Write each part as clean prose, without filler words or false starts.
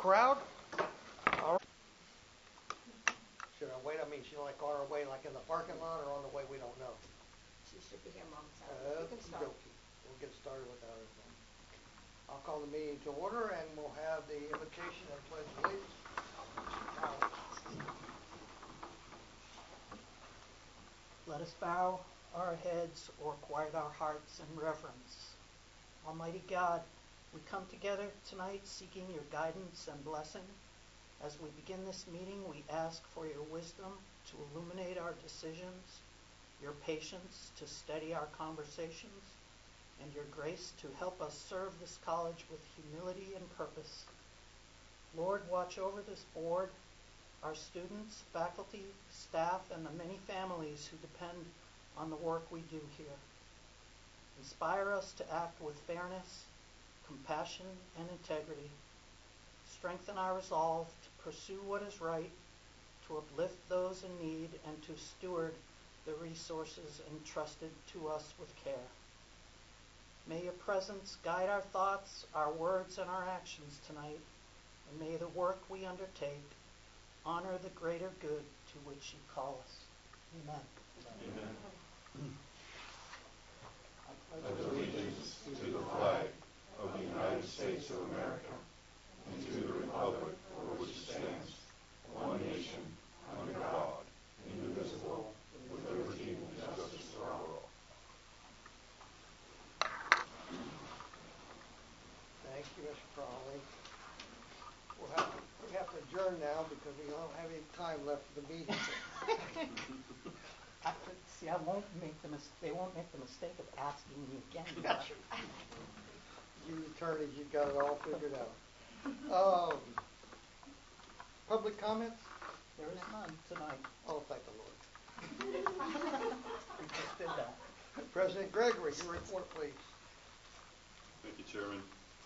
crowd? All right. Should I wait? I mean, should I on our way like in the parking lot or on the way we don't know? She should be here momentarily. You can start. We'll get started without her then. I'll call the meeting to order and we'll have the invocation and pledge of allegiance. Let us bow our heads or quiet our hearts in reverence. Almighty God, we come together tonight seeking your guidance and blessing. As we begin this meeting, we ask for your wisdom to illuminate our decisions, your patience to steady our conversations, and your grace to help us serve this college with humility and purpose. Lord, watch over this board, our students, faculty, staff, and the many families who depend on the work we do here. Inspire us to act with fairness, compassion, and integrity. Strengthen our resolve to pursue what is right, to uplift those in need, and to steward the resources entrusted to us with care. May your presence guide our thoughts, our words, and our actions tonight, and may the work we undertake honor the greater good to which you call us. Amen. Amen. I pledge allegiance to the flag of the United States of America and to the republic for which it stands, one nation, under God, indivisible, with liberty and justice for all. Thank you, Mr. Crowley. We have to adjourn now because we don't have any time left for the meeting. They won't make the mistake of asking me again. You attorneys, you've got it all figured out. Public comments? There is none tonight. Oh, thank the Lord. We just did that. President Gregory, your report, please. Thank you, Chairman.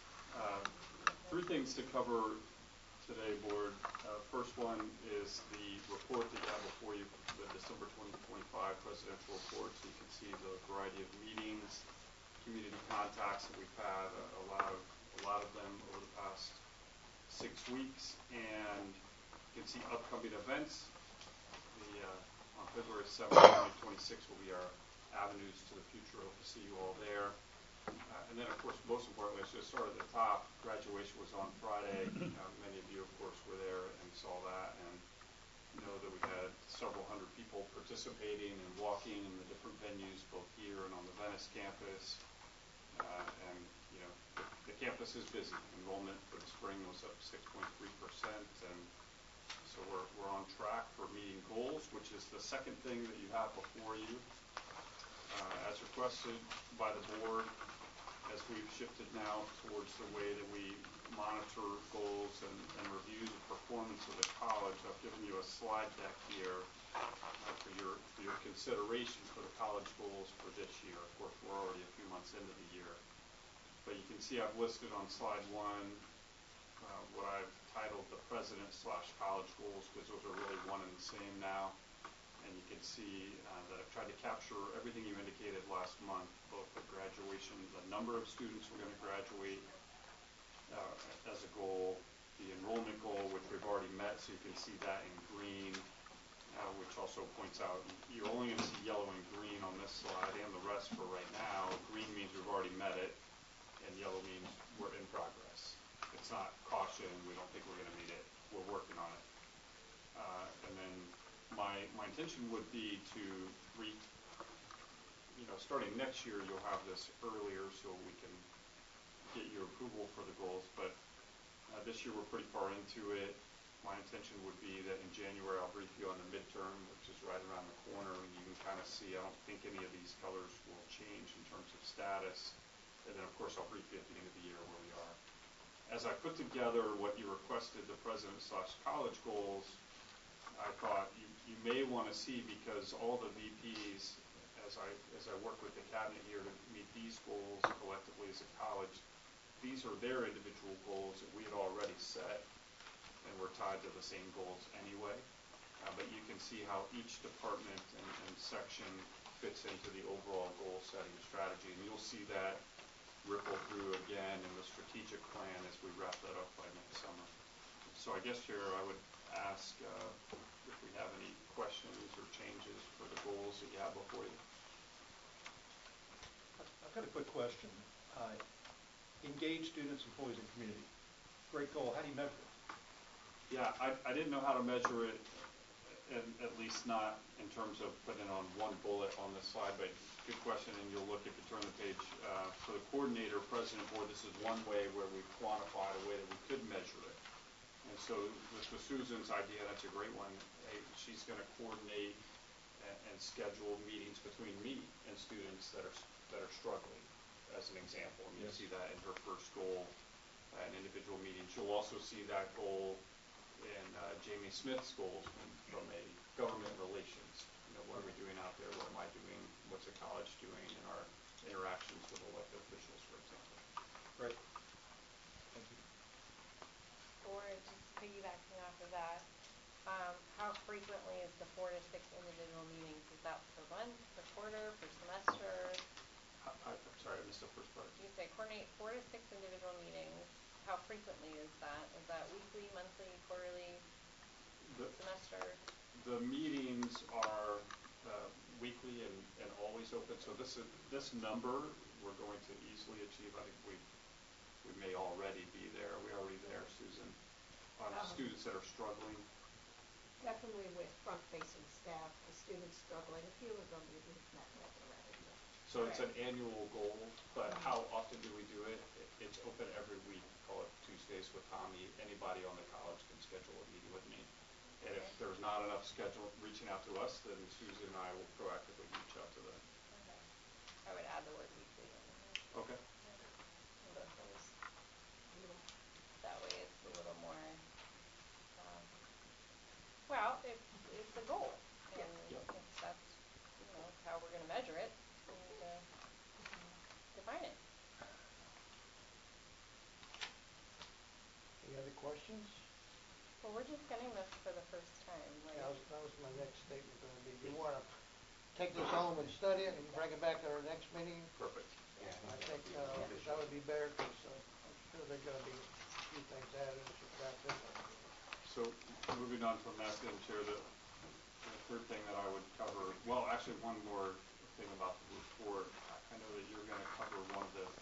Three things to cover today, Board. First one is the report that you have before you, the December 2025 presidential report. So you can see the variety of meetings, community contacts that we've had, a lot of them over the past 6 weeks, and you can see upcoming events. On February 7th, 2026 will be our Avenues to the Future. Hope to see you all there. And then, of course, most importantly, I should have started at the top. Graduation was on Friday. Many of you, of course, were there and saw that, and know that we had several hundred people participating and walking in the different venues, both here and on the Venice campus. And the campus is busy. Enrollment for the spring was up 6.3%, and so we're on track for meeting goals, which is the second thing that you have before you. As requested by the board, as we've shifted now towards the way that we monitor goals and review the performance of the college, I've given you a slide deck here for your consideration for the college goals for this year. Of course, we're already a few months into the year. But you can see I've listed on slide 1 what I've titled the president/college goals, because those are really one and the same now. And you can see that I've tried to capture everything you indicated last month, both the graduation, the number of students we're going to graduate as a goal, the enrollment goal, which we've already met, so you can see that in green, which also points out you're only going to see yellow and green on this slide and the rest for right now. Green means we've already met it, and yellow means we're in progress. It's not caution, we don't think we're going to meet it, we're working on it. And then my intention would be to starting next year, you'll have this earlier so we can get your approval for the goals. But this year we're pretty far into it. My intention would be that in January I'll brief you on the midterm, which is right around the corner, and you can kind of see, I don't think any of these colors will change in terms of status. And then, of course, I'll brief you at the end of the year where we are. As I put together what you requested, the president/college goals, I thought you may want to see, because all the VPs, as I work with the cabinet here to meet these goals collectively as a college, these are their individual goals that we had already set, and we're tied to the same goals anyway. But you can see how each department and section fits into the overall goal setting strategy, and you'll see that ripple through again in the strategic plan as we wrap that up by next summer. So I guess, Chair, I would ask if we have any questions or changes for the goals that you have before you. I've got a quick question. Engage students, employees, and community. Great goal. How do you measure it? Yeah, I didn't know how to measure it, at least not in terms of putting it on one bullet on this slide, but good question, and you'll look if you turn the page. For the coordinator, president, board, this is one way where we quantified a way that we could measure it. And so with Susan's idea, that's a great one. Hey, she's going to coordinate and schedule meetings between me and students that are struggling, as an example. And you see that in her first goal, an individual meetings. You'll also see that goal in Jamie Smith's goals from a government relations. You know, what are we doing out there? What am I doing? What's the college doing in our interactions with elected officials, for example? Great. Thank you. Or just piggybacking off of that, how frequently is the 4 to 6 individual meetings? Is that per month, per quarter, per semester? I'm sorry, I missed the first part. You say coordinate 4 to 6 individual meetings. How frequently is that? Is that weekly, monthly, quarterly, semester? The meetings are weekly and always open. So this number we're going to easily achieve. I think we may already be there. Are we already there, Susan? On students that are struggling. Definitely with front-facing staff, the students struggling. A few of them we've met with already. Yeah. So it's an annual goal, but how often do we do it? It's open every week. Call it Tuesdays with Tommy. Anybody on the college can schedule a meeting with me. And if there's not enough schedule reaching out to us, then Susan and I will proactively reach out to them. Okay. I would add the word weekly in there. Okay. In both those. That way it's a little more, well, it's a goal. And if that's, how we're going to measure it, we need to define it. Any other questions? Well, we're just getting this for the first time. Like, That was my next statement going to be. You want to take this home and study it and bring it back at our next meeting? Perfect. I think that would be better because I'm sure there's going to be a few things added and subtracted. So moving on from that, then, Chair, the third thing that I would cover, well, actually one more thing about the report. I know that you're going to cover one of the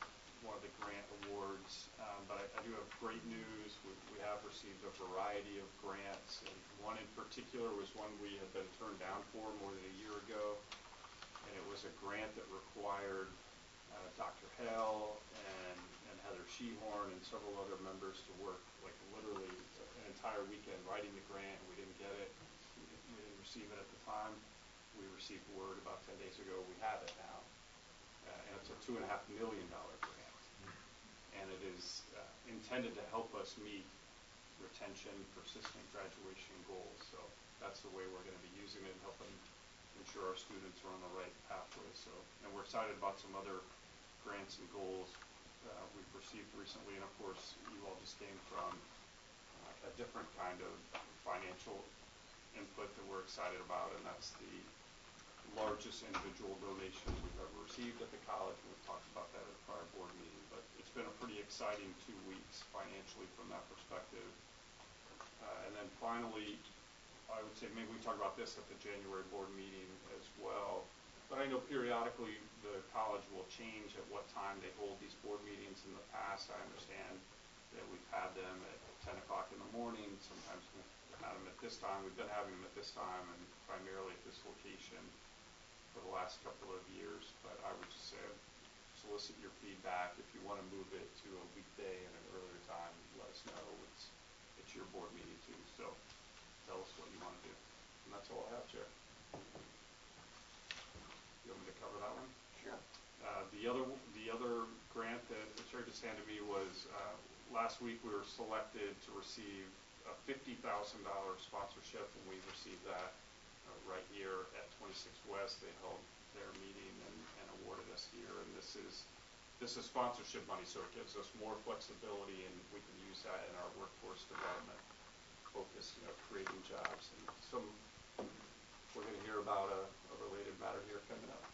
grant awards, but I do have great news. We have received a variety of grants, and one in particular was one we had been turned down for more than a year ago, and it was a grant that required Dr. Hale and Heather Shehorn and several other members to work like literally an entire weekend writing the grant. We didn't get it. We didn't receive it at the time. We received word about 10 days ago we have it now. And it's a $2.5 million grant. And it is intended to help us meet retention, persistent graduation goals. So that's the way we're going to be using it and helping ensure our students are on the right pathway. So, and we're excited about some other grants and goals we've received recently. And of course, you all just came from a different kind of financial input that we're excited about, and that's the largest individual donations we've ever received at the college. We've talked about that at a prior board meeting, but it's been a pretty exciting 2 weeks financially from that perspective. And then finally, I would say maybe we talk about this at the January board meeting as well. But I know periodically the college will change at what time they hold these board meetings. In the past, I understand that we've had them at 10 o'clock in the morning. Sometimes we've had them at this time. We've been having them at this time and primarily at this location for the last couple of years. But I would just say solicit your feedback. If you want to move it to a weekday and an earlier time, let us know. It's your board meeting too. So tell us what you want to do. And that's all I have, Chair. You want me to cover that one? Sure. The other grant that the chair just handed me was last week we were selected to receive a $50,000 sponsorship, and we received that right here at 26 West. They held their meeting and awarded us here, and this is sponsorship money, so it gives us more flexibility, and we can use that in our workforce development focus, creating jobs. And we're going to hear about a related matter here coming up.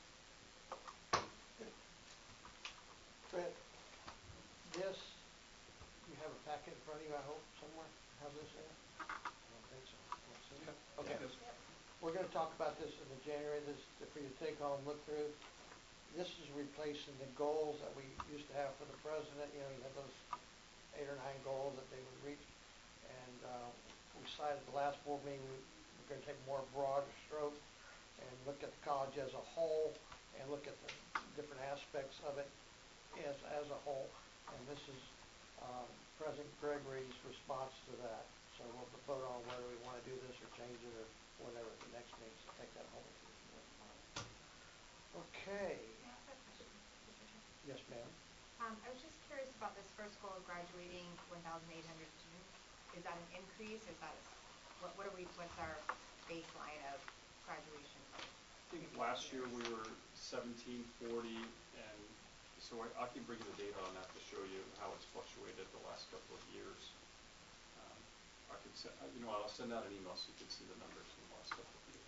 Trent, you have a packet front of you, I hope, somewhere? Has this in it? I don't think so. I don't see it. Okay. Yes. We're gonna talk about this in the January, this, for you to take home, look through. This is replacing the goals that we used to have for the president, you know, you had those 8 or 9 goals that they would reach. And, we decided the last board meeting, we're gonna take more broad stroke and look at the college as a whole and look at the different aspects of it as a whole. And this is, President Gregory's response to that. So we'll vote on whether we wanna do this or change it or whatever at the next meeting, so take that home with you if you wouldn't mind. Okay, May I ask a question, Mr. Chair? yes, ma'am. I was just curious about this first goal of graduating 1,800 students. Is that an increase? Is that what's our baseline of graduation from? I think last year we were 1740, and so I can bring you the data on that to show you how it's fluctuated the last couple of years. I could send, you know, I'll send out an email so you can see the numbers in the last couple of years.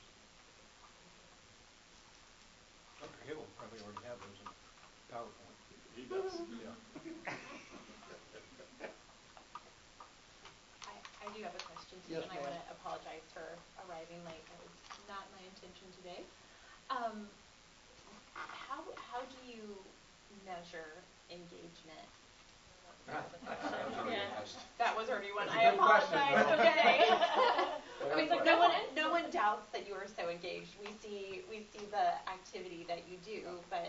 Dr. Hill will probably already have those in PowerPoint. He does. Yeah. I do have a question too, Yes, and I ma'am. want to apologize for arriving late. That was not my intention today. How do you measure engagement? Yeah, that was already one. That's a I good question, apologize. though. Okay. I mean, Good no one doubts that you are so engaged. We see the activity that you do, but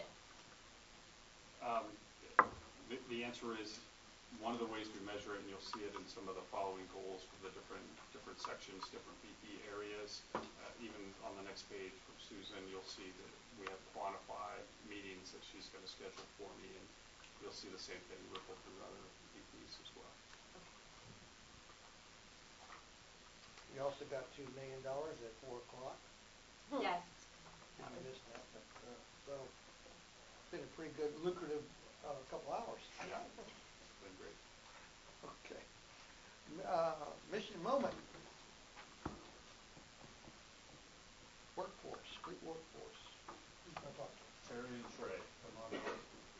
The answer is, one of the ways we measure it, and you'll see it in some of the following goals for the different sections, different BP areas. Even on the next page from Susan, you'll see that we have quantified meetings that she's going to schedule for me, and you'll see the same thing ripple through other BPs as well. You also got $2 million at 4 o'clock. yes. I missed that, but, so, it's been a pretty good lucrative, couple hours. Yeah, it's been great. Okay. Mission moment. Workforce, street workforce. Who's gonna talk to us? Terry and Trey, come on up.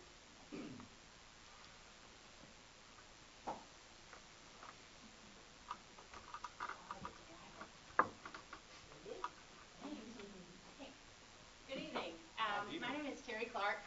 Good evening. My name is Terry Clark.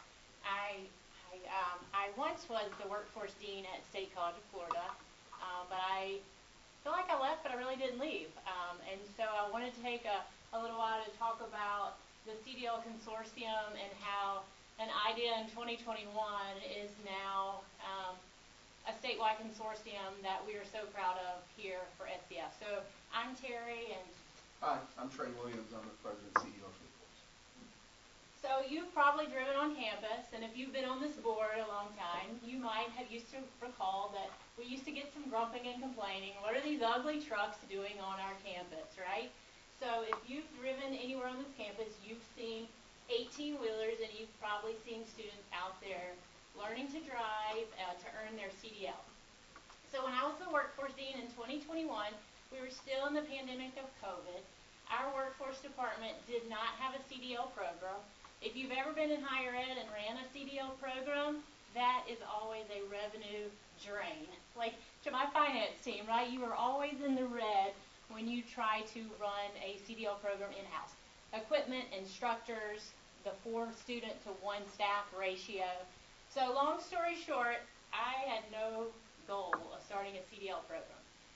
I once was the workforce dean at State College of Florida, but I feel like I left, but I really didn't leave. And so I wanted to take a little while to talk about the CDL consortium and how an idea in 2021 is now a statewide consortium that we are so proud of here for SCF. So I'm Terry, and Hi, I'm Trey Williams. I'm the president and CEO of Fleet Force. so you've probably driven on campus, and if you've been on this board a long time, you might have used to recall that we used to get some grumping and complaining. What are these ugly trucks doing on our campus, right? So if you've driven anywhere on this campus, you've seen 18-wheelers, and you've probably seen students out there learning to drive to earn their CDLs. So when I was the workforce dean in 2021, we were still in the pandemic of COVID. Our workforce department did not have a CDL program. If you've ever been in higher ed and ran a CDL program, that is always a revenue drain. Like to my finance team, right? You are always in the red when you try to run a CDL program in-house. Equipment, instructors, the 4 student to 1 staff ratio. So long story short, I had no goal of starting a CDL program.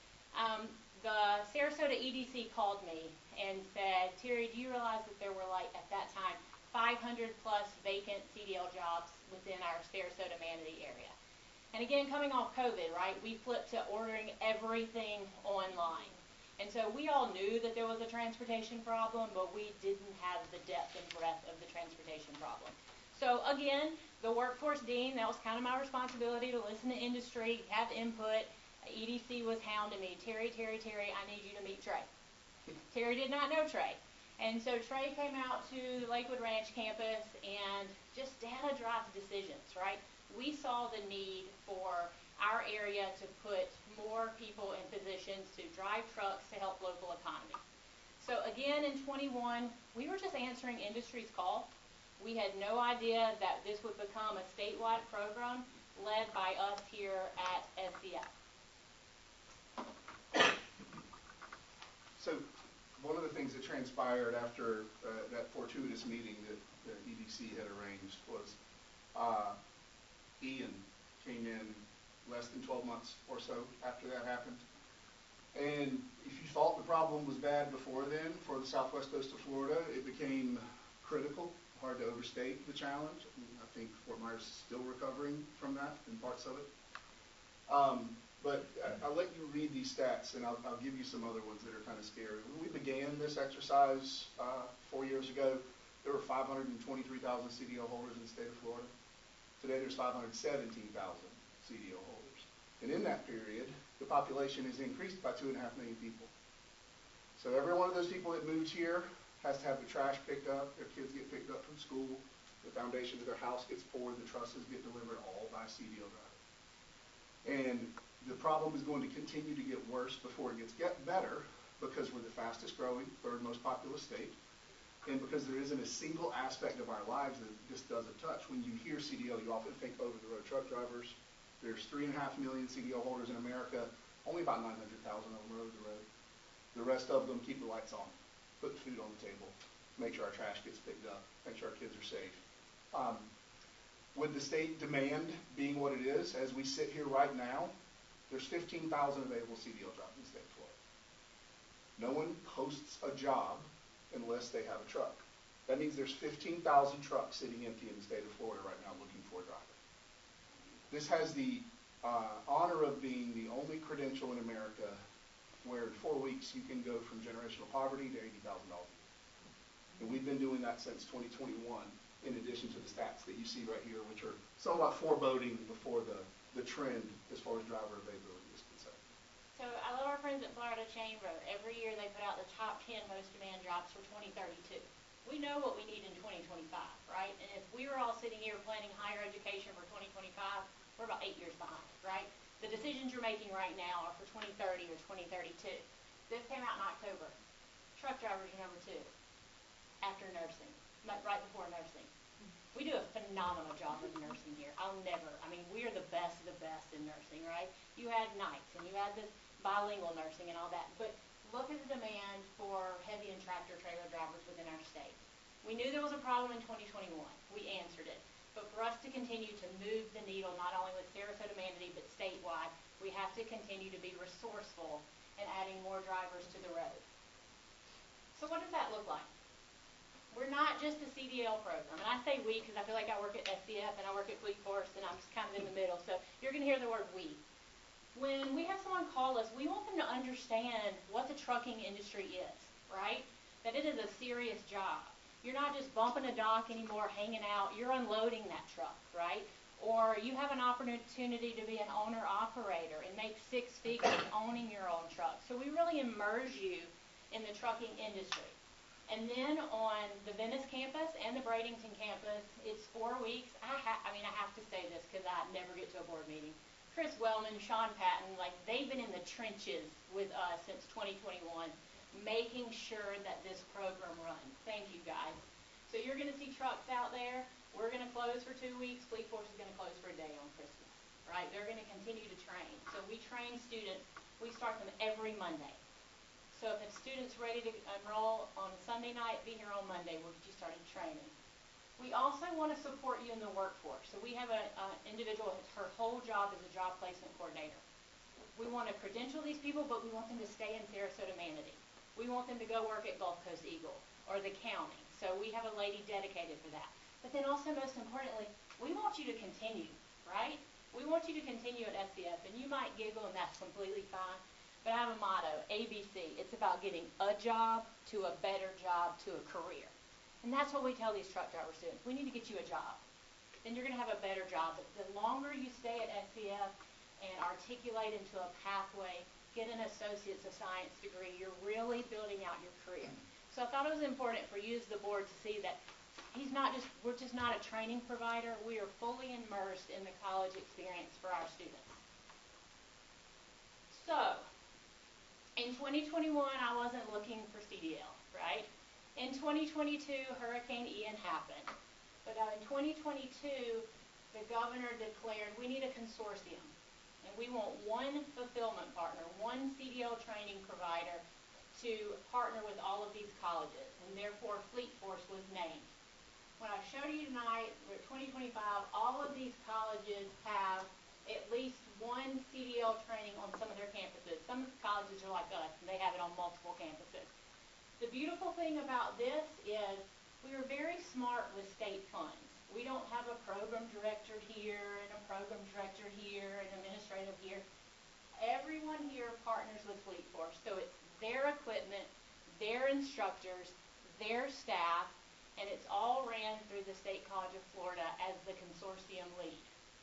The Sarasota EDC called me and said, Terry, do you realize that there were at that time, 500 plus vacant CDL jobs within our Sarasota Manatee area? And again, coming off COVID, right, we flipped to ordering everything online. And so we all knew that there was a transportation problem, but we didn't have the depth and breadth of the transportation problem. So again, the workforce dean, that was kind of my responsibility to listen to industry, have input. EDC was hounding me, Terry, I need you to meet Trey. Terry did not know Trey. And so Trey came out to Lakewood Ranch campus and just data drives decisions, right? We saw the need for our area to put more people in positions to drive trucks to help local economy. So again, in 21, we were just answering industry's call. We had no idea that this would become a statewide program led by us here at SCF. things that transpired after that fortuitous meeting that the EDC had arranged was Ian came in less than 12 months or so after that happened. And if you thought the problem was bad before then for the southwest coast of Florida, it became critical, hard to overstate the challenge. I think Fort Myers is still recovering from that in parts of it. But I'll let you read these stats, and I'll give you some other ones that are kind of scary. When we began this exercise 4 years ago, there were 523,000 CDL holders in the state of Florida. Today there's 517,000 CDL holders. And in that period, the population has increased by 2.5 million people. So every one of those people that moved here has to have the trash picked up, their kids get picked up from school, the foundation of their house gets poured, the trusses get delivered, all by CDL driver. And the problem is going to continue to get worse before it gets better, because we're the fastest growing, third most populous state, and because there isn't a single aspect of our lives that this doesn't touch. When you hear CDL, you often think over-the-road truck drivers. There's 3.5 million CDL holders in America, only about 900,000 of them are over the road. The rest of them keep the lights on, put food on the table, make sure our trash gets picked up, make sure our kids are safe. With the state demand being what it is, as we sit here right now, there's 15,000 available CDL jobs in the state of Florida. No one posts a job unless they have a truck. That means there's 15,000 trucks sitting empty in the state of Florida right now looking for a driver. This has the honor of being the only credential in America where in 4 weeks you can go from generational poverty to $80,000 a year. And we've been doing that since 2021, in addition to the stats that you see right here, which are somewhat foreboding before the trend as far as driver availability is concerned. So I love our friends at Florida Chamber. Every year they put out the top 10 most demand jobs for 2032. We know what we need in 2025, right? And if we were all sitting here planning higher education for 2025, we're about 8 years behind, right? The decisions you're making right now are for 2030 or 2032. This came out in October. Truck drivers are number 2 after nursing, right before nursing. We do a phenomenal job of nursing here. We are the best of the best in nursing, right? You had nights and you had this bilingual nursing and all that, but look at the demand for heavy and tractor trailer drivers within our state. We knew there was a problem in 2021. We answered it. But for us to continue to move the needle, not only with Sarasota Manatee, but statewide, we have to continue to be resourceful in adding more drivers to the road. So what does that look like? We're not just a CDL program, and I say we because I feel like I work at SCF and I work at Fleet Force and I'm just kind of in the middle, so you're going to hear the word we. When we have someone call us, we want them to understand what the trucking industry is, right? That it is a serious job. You're not just bumping a dock anymore, hanging out, you're unloading that truck, right? Or you have an opportunity to be an owner-operator and make 6 figures owning your own truck. So we really immerse you in the trucking industry. And then on the Venice campus and the Bradenton campus, it's 4 weeks. I have to say this because I never get to a board meeting. Chris Wellman, Sean Patton, they've been in the trenches with us since 2021, making sure that this program runs. Thank you, guys. So you're going to see trucks out there. We're going to close for 2 weeks. Fleet Force is going to close for a day on Christmas, right? They're going to continue to train. So we train students. We start them every Monday. So if a student's ready to enroll on Sunday night, be here on Monday. We'll get you started training. We also want to support you in the workforce. So we have an individual, her whole job is a job placement coordinator. We want to credential these people, but we want them to stay in Sarasota Manatee. We want them to go work at Gulf Coast Eagle or the county. So we have a lady dedicated for that. But then also, most importantly, we want you to continue, right? We want you to continue at SCF, and you might giggle, and that's completely fine. But I have a motto, ABC. It's about getting a job to a better job to a career. And that's what we tell these truck driver students. We need to get you a job. Then you're going to have a better job. But the longer you stay at SCF and articulate into a pathway, get an associate's of science degree, you're really building out your career. So I thought it was important for you as the board to see that we're just not a training provider. We are fully immersed in the college experience for our students. So, in 2021, I wasn't looking for CDL, right? In 2022, Hurricane Ian happened. But in 2022, the governor declared we need a consortium. And we want one fulfillment partner, one CDL training provider to partner with all of these colleges, and therefore Fleet Force was named. When I showed you tonight, we're at 2025, all of these colleges have at least one CDL training on some of their campuses. Some of the colleges are like us, and they have it on multiple campuses. The beautiful thing about this is we were very smart with state funds. We don't have a program director here and a program director here and administrative here. Everyone here partners with Fleet Force, so it's their equipment, their instructors, their staff, and it's all ran through the State College of Florida as the consortium lead.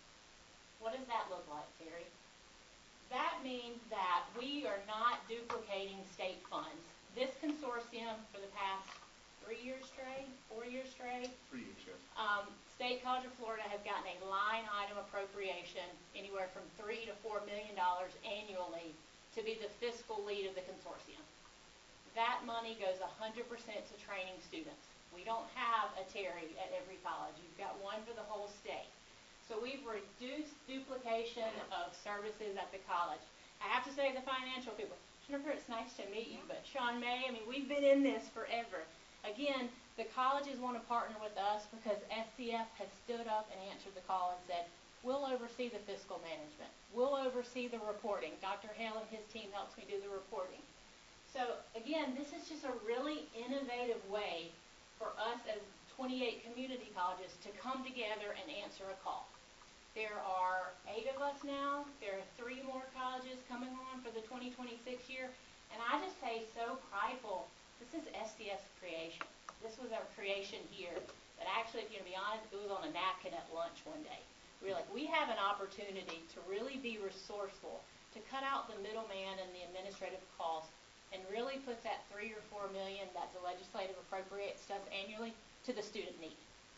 What does that look like, Terry? That means that we are not duplicating state funds. This consortium for the past 3 years straight, 4 years straight, 3 years, yes. State College of Florida has gotten a line item appropriation anywhere from $3 to $4 million annually to be the fiscal lead of the consortium. That money goes 100% to training students. We don't have a Terry at every college. You've got one for the whole state. So we've reduced duplication of services at the college. I have to say to the financial people, Jennifer, it's nice to meet you, but Sean May, we've been in this forever. Again, the colleges want to partner with us because SCF has stood up and answered the call and said, we'll oversee the fiscal management. We'll oversee the reporting. Dr. Hale and his team helps me do the reporting. So again, this is just a really innovative way for us as 28 community colleges to come together and answer a call. There are 8 of us now. There are 3 more colleges coming on for the 2026 year. And I just say so prideful, this is SDF's creation. This was our creation here. But actually, if you're going to be honest, it was on a napkin at lunch one day. We were like, we have an opportunity to really be resourceful, to cut out the middleman and the administrative costs, and really put that $3 or $4 million that the legislative appropriates stuff annually to the student need.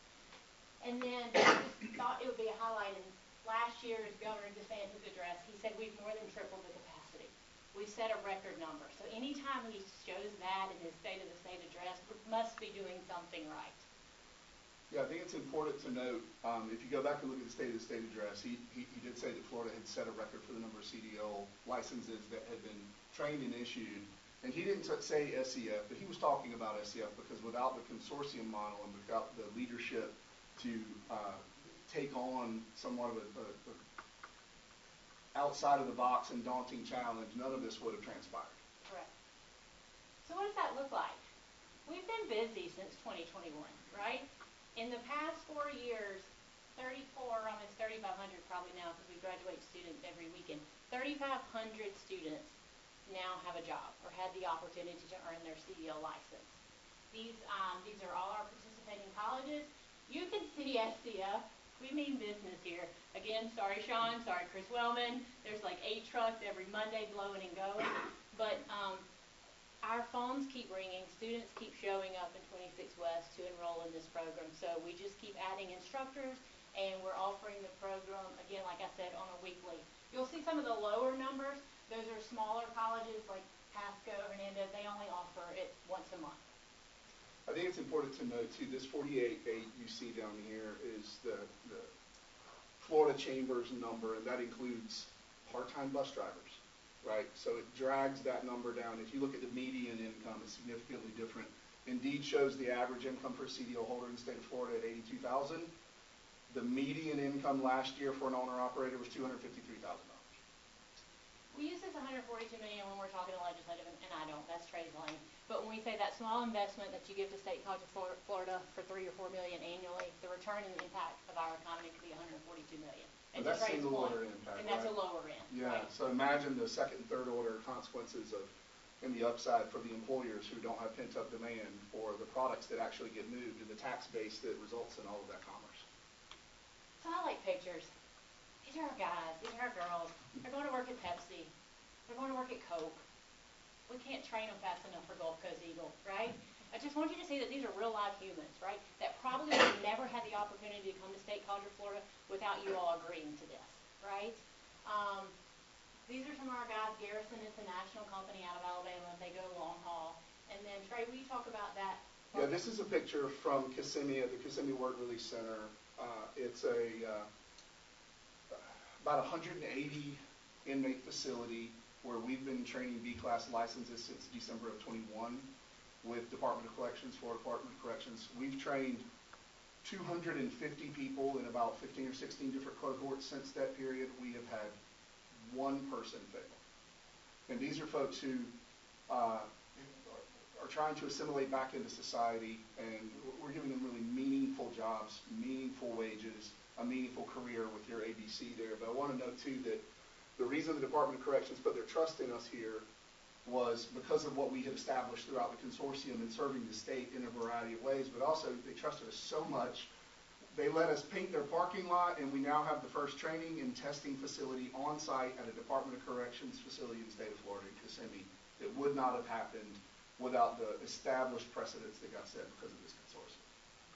And then I just thought it would be a highlight in last year's Governor DeSantis address. He said we've more than tripled the capacity. We've set a record number. So anytime he shows that in his State of the State address, we must be doing something right. Yeah, I think it's important to note, if you go back and look at the State of the State address, he did say that Florida had set a record for the number of CDL licenses that had been trained and issued. And he didn't say SCF, but he was talking about SCF because without the consortium model and without the leadership to take on somewhat of a outside of the box and daunting challenge, none of this would have transpired. Correct. So what does that look like? We've been busy since 2021, right? In the past 4 years, 34, almost 3,500 probably now because we graduate students every weekend, 3,500 students now have a job or had the opportunity to earn their CDL license. These are all our participating colleges. You can see SCF. We mean business here. Again, sorry Sean, sorry Chris Wellman. There's like 8 trucks every Monday blowing and going. But our phones keep ringing. Students keep showing up in 26 West to enroll in this program. So we just keep adding instructors, and we're offering the program, again, like I said, on a weekly. You'll see some of the lower numbers. Those are smaller colleges like Pasco, Hernandez. They only offer it once a month. I think it's important to note, too, this 48 you see down here is the Florida Chamber's number, and that includes part-time bus drivers, right? So it drags that number down. If you look at the median income, it's significantly different. Indeed shows the average income for a CDL holder in the state of Florida at $82,000. The median income last year for an owner-operator was $253,000. We use this $142 million when we're talking to legislative, and I don't. That's Trey's lane. But when we say that small investment that you give to State College of Florida for $3 or $4 million annually, the return and the impact of our economy could be $142 million. And that's single order impact, and that's right? a lower end. Yeah. Right? So imagine the second and third order consequences of, and the upside for the employers who don't have pent-up demand for the products that actually get moved and the tax base that results in all of that commerce. So I like pictures. These are our guys. These are our girls. They're going to work at Pepsi. They're going to work at Coke. We can't train them fast enough for Gulf Coast Eagle, right? I just want you to see that these are real live humans, right? That probably would have never had the opportunity to come to State College of Florida without you all agreeing to this, right? These are some of our guys. Garrison is a national company out of Alabama. They go long haul. And then, Trey, will you talk about that? Yeah, this is a picture from Kissimmee at the Kissimmee Work Release Center. It's a about 180 inmate facility. where we've been training B-class licenses since December of '21 with Department of Corrections, Florida Department of Corrections. We've trained 250 people in about 15 or 16 different cohorts since that period. We have had one person fail. And these are folks who are trying to assimilate back into society, and we're giving them really meaningful jobs, meaningful wages, a meaningful career with your ABC there. But I want to note, too, that the reason the Department of Corrections put their trust in us here was because of what we had established throughout the consortium in serving the state in a variety of ways, but also they trusted us so much. They let us paint their parking lot, and we now have the first training and testing facility on site at a Department of Corrections facility in the state of Florida, in Kissimmee. It would not have happened without the established precedents that got set because of this consortium.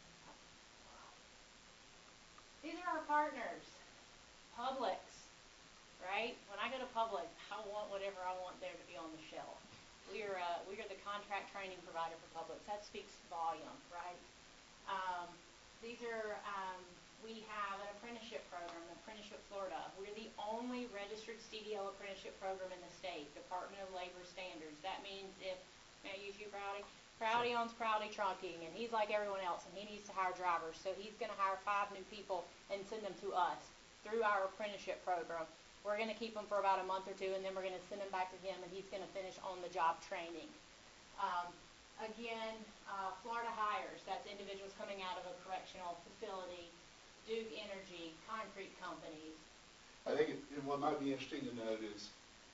These are our partners, Publix, right? When I go to Publix, I want whatever I want there to be on the shelf. We are the contract training provider for Publix. That speaks volume, right? We have an apprenticeship program, Apprenticeship Florida. We're the only registered CDL apprenticeship program in the state, Department of Labor standards. That means if, may I use you, Proudy? Proudy owns Proudy Trunking, and he's like everyone else, and he needs to hire drivers. So he's going to hire 5 new people and send them to us through our apprenticeship program. We're going to keep them for about a month or two, and then we're going to send them back to him, and he's going to finish on-the-job training. Florida Hires, that's individuals coming out of a correctional facility, Duke Energy, concrete companies. I think what might be interesting to note is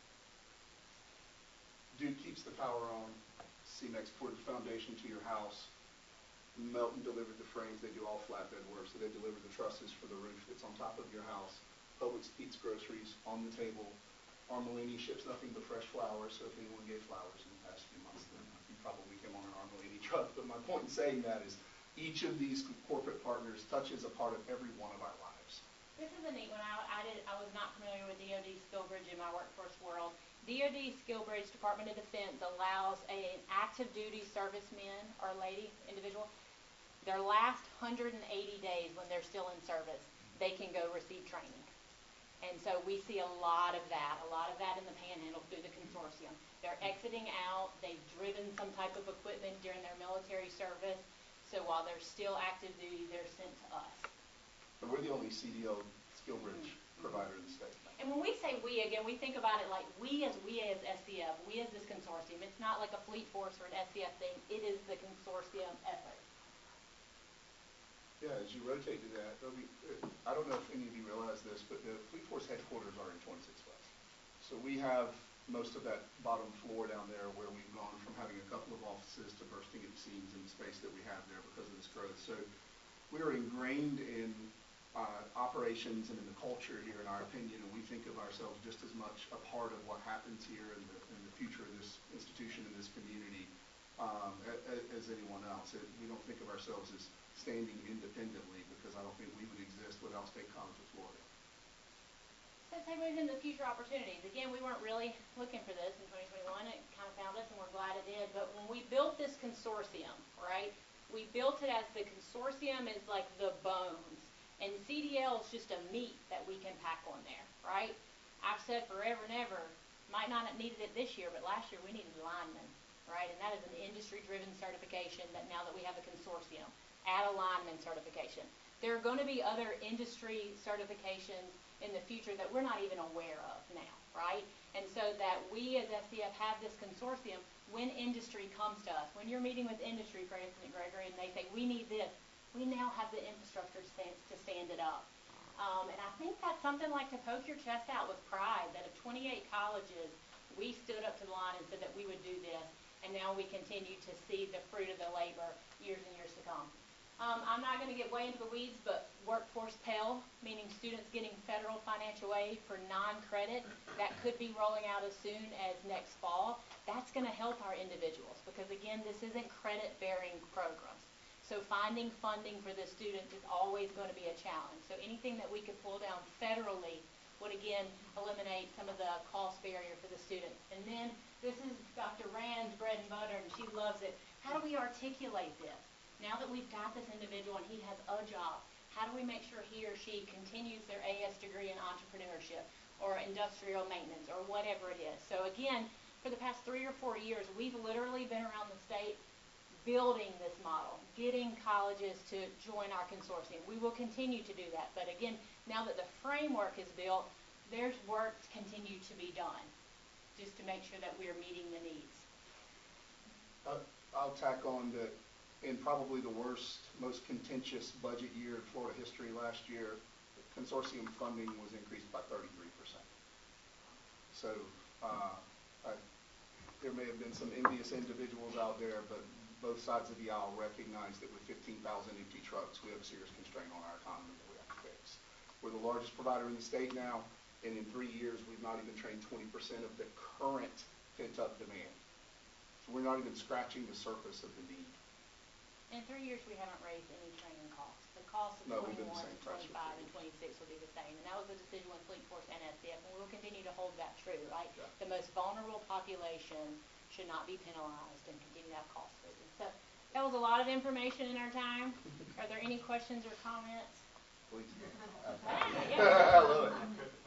Duke keeps the power on. CEMEX poured the foundation to your house. Melton delivered the frames. They do all flatbed work, so they deliver the trusses for the roof that's on top of your house. Publix keeps groceries on the table. Armellini ships nothing but fresh flowers, so if anyone gave flowers in the past few months, then you probably came on an Armellini truck. But my point in saying that is each of these corporate partners touches a part of every one of our lives. This is a neat one. I was not familiar with DoD Skillbridge in my workforce world. DoD Skillbridge, Department of Defense, allows an active duty serviceman or lady, individual, their last 180 days when they're still in service, they can go receive training. And so we see a lot of that in the Panhandle through the consortium. They're exiting out, they've driven some type of equipment during their military service, so while they're still active duty, they're sent to us. And we're the only CDL Skillbridge provider in the state. And when we say we, again, we think about it like we as SCF, we as this consortium. It's not like a Fleet Force or an SCF thing, it is the consortium effort. Yeah, as you rotate to that, I don't know if any of you realize this, but the Fleet Force headquarters are in 26 West. So we have most of that bottom floor down there where we've gone from having a couple of offices to bursting at the seams in the space that we have there because of this growth. So we are ingrained in operations and in the culture here, in our opinion, and we think of ourselves just as much a part of what happens here in the future of this institution and this community as anyone else. We don't think of ourselves as standing independently because I don't think we would exist without State College of Florida. So segues into future opportunities. Again, we weren't really looking for this in 2021. It kind of found us, and we're glad it did. But when we built this consortium, right, we built it as the consortium is like the bones, and CDL is just a meat that we can pack on there, right? I've said forever and ever, might not have needed it this year, but last year we needed linemen, right? And that is an industry-driven certification that now that we have a consortium, add a lineman certification. There are going to be other industry certifications in the future that we're not even aware of now, right? And so that we as SCF have this consortium when industry comes to us. When you're meeting with industry, President Gregory, and they say, we need this, we now have the infrastructure to stand it up. And I think that's something like to poke your chest out with pride that of 28 colleges, we stood up to the line and said that we would do this, and now we continue to see the fruit of the labor years and years to come. I'm not going to get way into the weeds, but Workforce Pell, meaning students getting federal financial aid for non-credit, that could be rolling out as soon as next fall. That's going to help our individuals because, again, this isn't credit-bearing programs. So finding funding for the students is always going to be a challenge. So anything that we could pull down federally would, again, eliminate some of the cost barrier for the students. And then this is Dr. Rand's bread and butter, and she loves it. How do we articulate this? Now that we've got this individual and he has a job, how do we make sure he or she continues their AS degree in entrepreneurship? or industrial maintenance, or whatever it is. So again, for the past 3 or 4 years, we've literally been around the state building this model, getting colleges to join our consortium. We will continue to do that, but again, now that the framework is built, there's work to continue to be done, just to make sure that we are meeting the needs. I'll tack on that in probably the worst, most contentious budget year in Florida history last year, consortium funding was increased by 33%. So there may have been some envious individuals out there, but both sides of the aisle recognize that with 15,000 empty trucks, we have a serious constraint on our economy that we have to fix. We're the largest provider in the state now, and in 3 years, we've not even trained 20% of the current pent-up demand. So we're not even scratching the surface of the need. In 3 years, we haven't raised any training costs. The cost of No, we've been 21 the same to price for 25 and 3 26 years. will be the same. And that was a decision with Fleet Force and SCF, and we'll continue to hold that true, right? Yeah. The most vulnerable population should not be penalized and continue to have cost savings. So that was a lot of information in our time. Are there any questions or comments? Please. Yeah. I love it.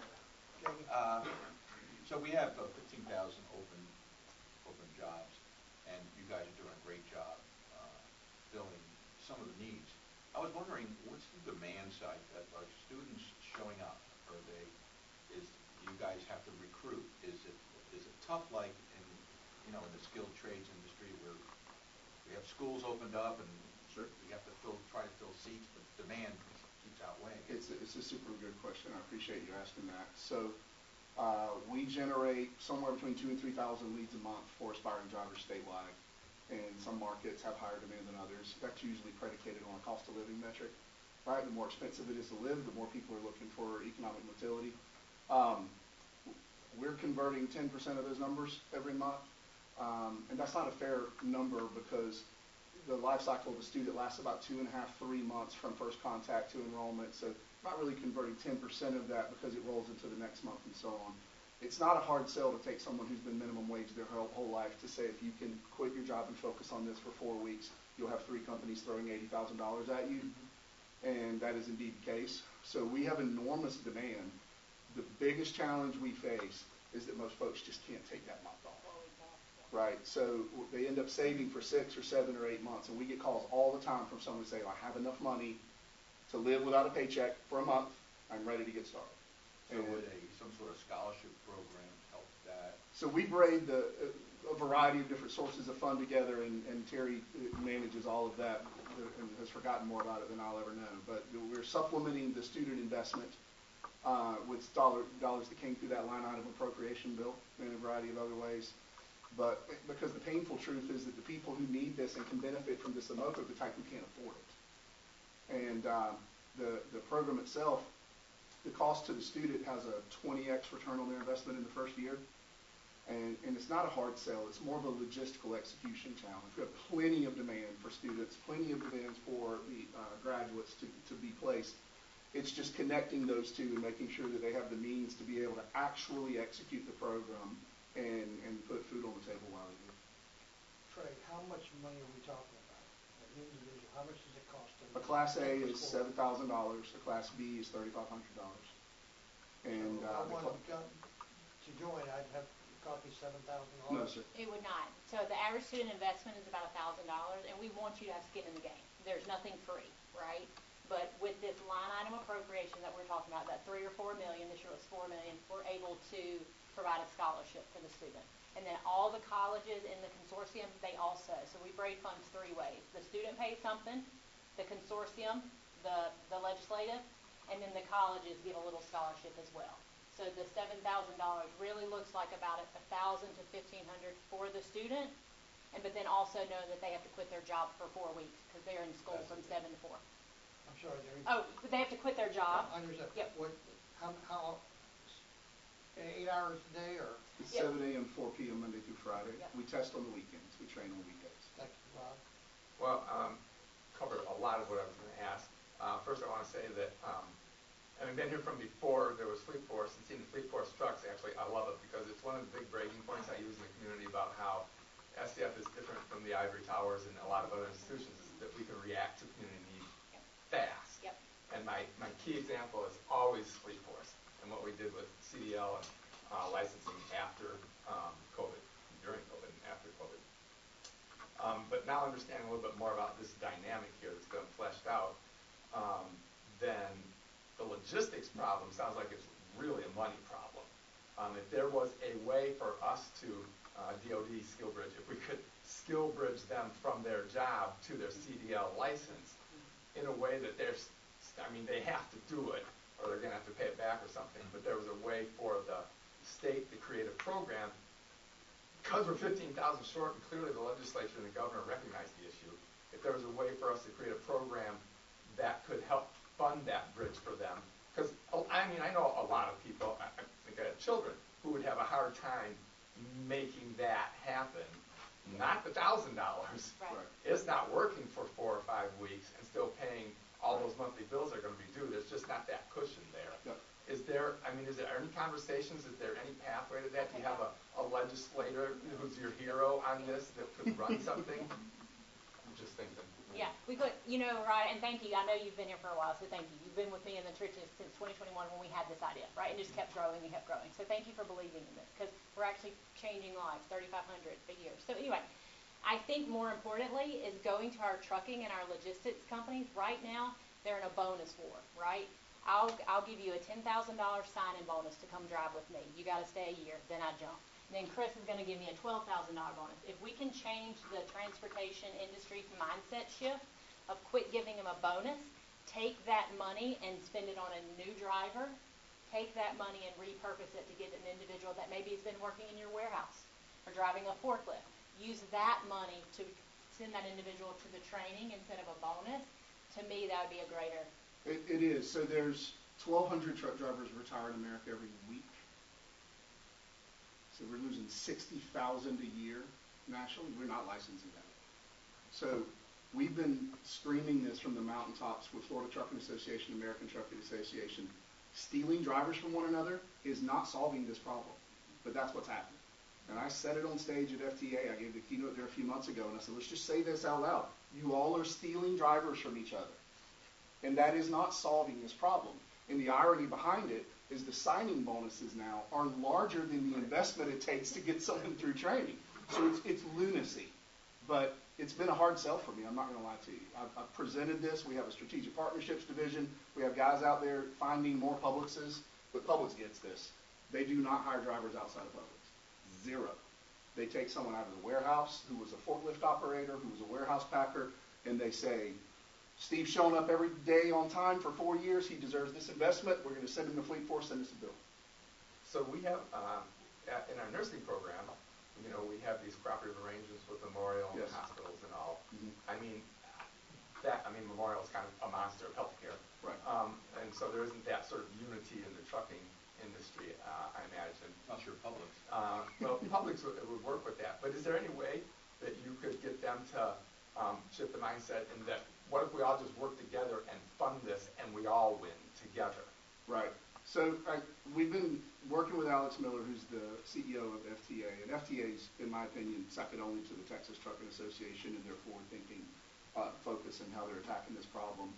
So we have 15,000 open jobs, and you guys are doing a great job filling some of the needs. I was wondering, what's the demand side? Are students showing up? Do you guys have to recruit? Is it tough like in the skilled trades industry where we have schools opened up and Sure. we have to try to fill seats, but demand keeps outweighing it? It's a super good question. I appreciate you asking that. So we generate somewhere between 2,000 and 3,000 leads a month for aspiring jobbers statewide. And some markets have higher demand than others. That's usually predicated on a cost of living metric, right? The more expensive it is to live, the more people are looking for economic motility. We're converting 10% of those numbers every month. And that's not a fair number because the life cycle of a student lasts about 2.5, 3 months from first contact to enrollment. So not really converting 10% of that because it rolls into the next month and so on. It's not a hard sell to take someone who's been minimum wage their whole life to say if you can quit your job and focus on this for 4 weeks, you'll have 3 companies throwing $80,000 at you. And that is indeed the case. So we have enormous demand. The biggest challenge we face is that most folks just can't take that month off. Right, so they end up saving for 6 or 7 or 8 months, and we get calls all the time from someone saying, I have enough money to live without a paycheck for a month, I'm ready to get started. So would some sort of scholarship program help that? So we braid a variety of different sources of fund together, and Terry manages all of that and has forgotten more about it than I'll ever know. But we're supplementing the student investment with dollars that came through that line item appropriation bill in a variety of other ways. But because the painful truth is that the people who need this and can benefit from this the most are the type who can't afford it. And the program itself, the cost to the student has a 20x return on their investment in the first year. And it's not a hard sell. It's more of a logistical execution challenge. We have plenty of demand for students, plenty of demands for the graduates to be placed. It's just connecting those two and making sure that they have the means to be able to actually execute the program and put food on the table while they do. Trey, how much money are we talking about? An individual, how much does it cost them? A Class A to is score? $7,000. A Class B is $3,500. And So if I wanted to join, I'd have to cost me $7,000? no, sir. It would not. So the average student investment is about $1,000, and we want you to have skin in the game. There's nothing free, right? But with this line item appropriation that we're talking about, that $3 or $4 million, this year was $4 million, we're able to provide a scholarship for the student. And then all the colleges in the consortium, they also. So we braid funds 3 ways. The student pays something, the consortium, the legislative, and then the colleges give a little scholarship as well. So the $7,000 really looks like about $1,000 to $1,500 for the student, but then also know that they have to quit their job for 4 weeks because they're in school from 7 to 4. I'm sorry, Jerry. Oh, they have to quit their job. I understand. Yep. How 8 hours a day or? It's Yep. 7 a.m. to 4 p.m. Monday through Friday. Yep. We test on the weekends. We train on weekdays. Thank you, Rob. Well, covered a lot of what I was going to ask. First, I want to say that having been here from before there was Fleet Force and seeing the Fleet Force trucks, actually, I love it because it's one of the big bragging points I use in the community about how SCF is different from the ivory towers and a lot of other institutions is that we can react to community needs fast. Yep. And my key example is always Fleet Force and what we did with CDL licensing after COVID, during COVID and after COVID. But now understanding a little bit more about this dynamic here that's been fleshed out, then the logistics problem sounds like it's really a money problem. If there was a way for us to, DOD skill bridge, if we could skill bridge them from their job to their CDL license in a way that they have to do it or they're going to have to pay it back or something, but there was a way for the state to create a program, because we're 15,000 short and clearly the legislature and the governor recognize the issue, if there was a way for us to create a program that could help fund that bridge for them. Because, I know a lot of people, I think I have children, who would have a hard time making that happen. Not the $1,000. Right. It's not working for 4 or 5 weeks and still paying all those monthly bills are going to be due. There's just not that cushion there. Yep. Is there any conversations? Is there any pathway to that? Do you have a legislator who's your hero on this that could run something? I'm just thinking. Yeah, we could, Rod, and thank you. I know you've been here for a while, so thank you. You've been with me in the trenches since 2021 when we had this idea, right? And just kept growing and kept growing. So thank you for believing in this, because we're actually changing lives, 3,500 a year. So anyway, I think more importantly is going to our trucking and our logistics companies. Right now, they're in a bonus war, right? I'll give you a $10,000 sign-in bonus to come drive with me. You got to stay a year, then I jump. And then Chris is going to give me a $12,000 bonus. If we can change the transportation industry's mindset shift of quit giving them a bonus, take that money and spend it on a new driver, take that money and repurpose it to get an individual that maybe has been working in your warehouse or driving a forklift. Use that money to send that individual to the training instead of a bonus. To me, that would be a greater. It is. So there's 1,200 truck drivers retired in America every week. So we're losing 60,000 a year nationally. We're not licensing that. So we've been screaming this from the mountaintops with Florida Trucking Association, American Trucking Association. Stealing drivers from one another is not solving this problem, but that's what's happening. And I said it on stage at FTA. I gave the keynote there a few months ago, and I said, let's just say this out loud. You all are stealing drivers from each other. And that is not solving this problem. And the irony behind it is the signing bonuses now are larger than the investment it takes to get someone through training. So it's lunacy. But it's been a hard sell for me. I'm not going to lie to you. I've presented this. We have a strategic partnerships division. We have guys out there finding more Publixes. But Publix gets this. They do not hire drivers outside of Publix. Zero. They take someone out of the warehouse who was a forklift operator, who was a warehouse packer, and they say, Steve's shown up every day on time for 4 years. He deserves this investment. We're going to send him to Fleet Force, send us a bill. So we have, in our nursing program, we have these cooperative arrangements with Memorial and hospitals and all. Mm-hmm. Memorial is kind of a monster of healthcare. Right. And so there isn't that sort of unity in the trucking industry, I imagine. Not sure Publix. Well, Publix would work with that. But is there any way that you could get them to shift the mindset in that, what if we all just work together and fund this and we all win together? Right. So we've been working with Alex Miller, who's the CEO of FTA, and FTA is, in my opinion, second only to the Texas Trucking Association in their forward-thinking focus and how they're attacking this problem.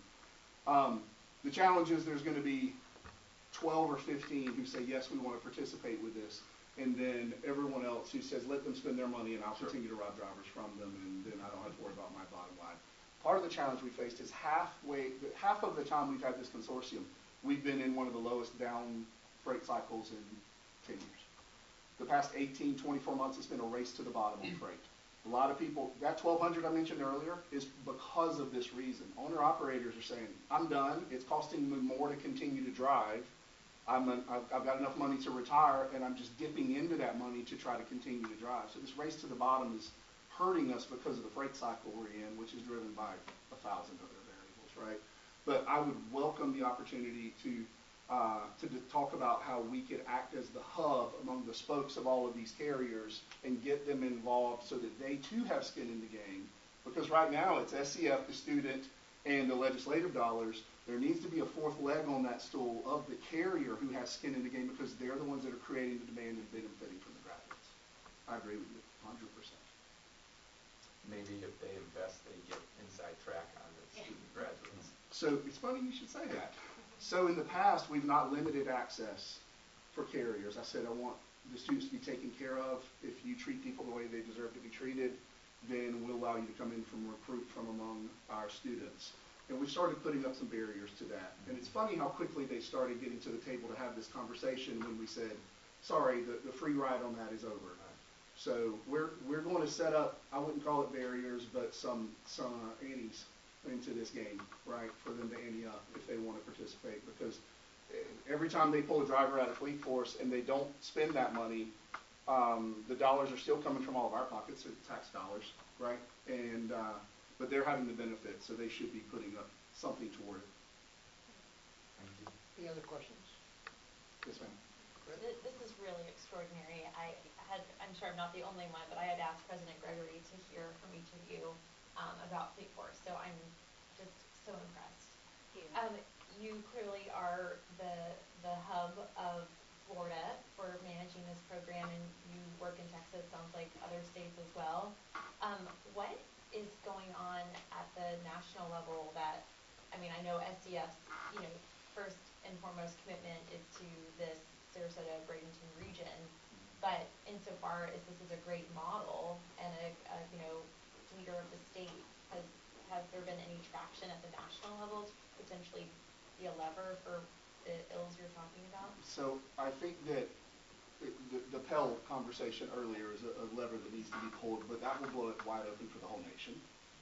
The challenge is there's going to be 12 or 15 who say, yes, we want to participate with this, and then everyone else who says, let them spend their money and I'll continue to rob drivers from them, and then I don't have to worry about my bottom line. Part of the challenge we faced is half of the time we've had this consortium, we've been in one of the lowest down freight cycles in 10 years. The past 18, 24 months, it's been a race to the bottom on freight. A lot of people, that 1,200 I mentioned earlier is because of this reason. Owner-operators are saying, I'm done. It's costing me more to continue to drive. I've got enough money to retire, and I'm just dipping into that money to try to continue to drive. So this race to the bottom is hurting us because of the freight cycle we're in, which is driven by 1,000 other variables, right? But I would welcome the opportunity to talk about how we could act as the hub among the spokes of all of these carriers and get them involved so that they too have skin in the game. Because right now it's SCF, the student, and the legislative dollars. There needs to be a fourth leg on that stool of the carrier who has skin in the game, because they're the ones that are creating the demand and benefiting from the graduates. I agree with you 100%. Maybe if they invest, they get inside track on the student graduates. So it's funny you should say that. So in the past, we've not limited access for carriers. I said I want the students to be taken care of. If you treat people the way they deserve to be treated, then we'll allow you to come in from recruit from among our students. And we started putting up some barriers to that. And it's funny how quickly they started getting to the table to have this conversation when we said, sorry, the free ride on that is over. So we're going to set up, I wouldn't call it barriers, but some antes into this game, right, for them to ante up if they want to participate. Because every time they pull a driver out of Fleet Force and they don't spend that money, the dollars are still coming from all of our pockets, they're tax dollars, right? And but they're having the benefit, so they should be putting up something toward it. Thank you. Any other questions? Yes, ma'am. This is really extraordinary. I'm sure I'm not the only one, but I had asked President Gregory to hear from each of you about Fleet Force, so I'm just so impressed. You clearly are the hub of Florida for managing this program, and you work in Texas, sounds like other states as well. What is going on at the national level that, I mean, I know SCF's, first and foremost commitment is to this Sarasota, Bradenton region, but insofar as this is a great model and a leader of the state, has there been any traction at the national level to potentially be a lever for the ills you're talking about? So I think that the Pell conversation earlier is a lever that needs to be pulled, but that will blow it wide open for the whole nation.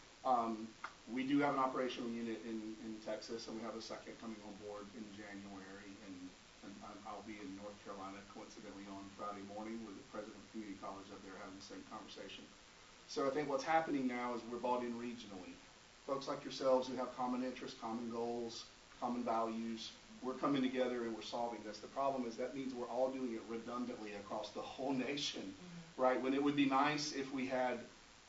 We do have an operational unit in Texas, and we have a second coming on board in January, and I'll be in North Carolina, coincidentally, on Friday morning with the president of the community college up there having the same conversation. So I think what's happening now is we're bought in regionally. Folks like yourselves who have common interests, common goals, common values, we're coming together and we're solving this. The problem is that means we're all doing it redundantly across the whole nation, right? When it would be nice if we had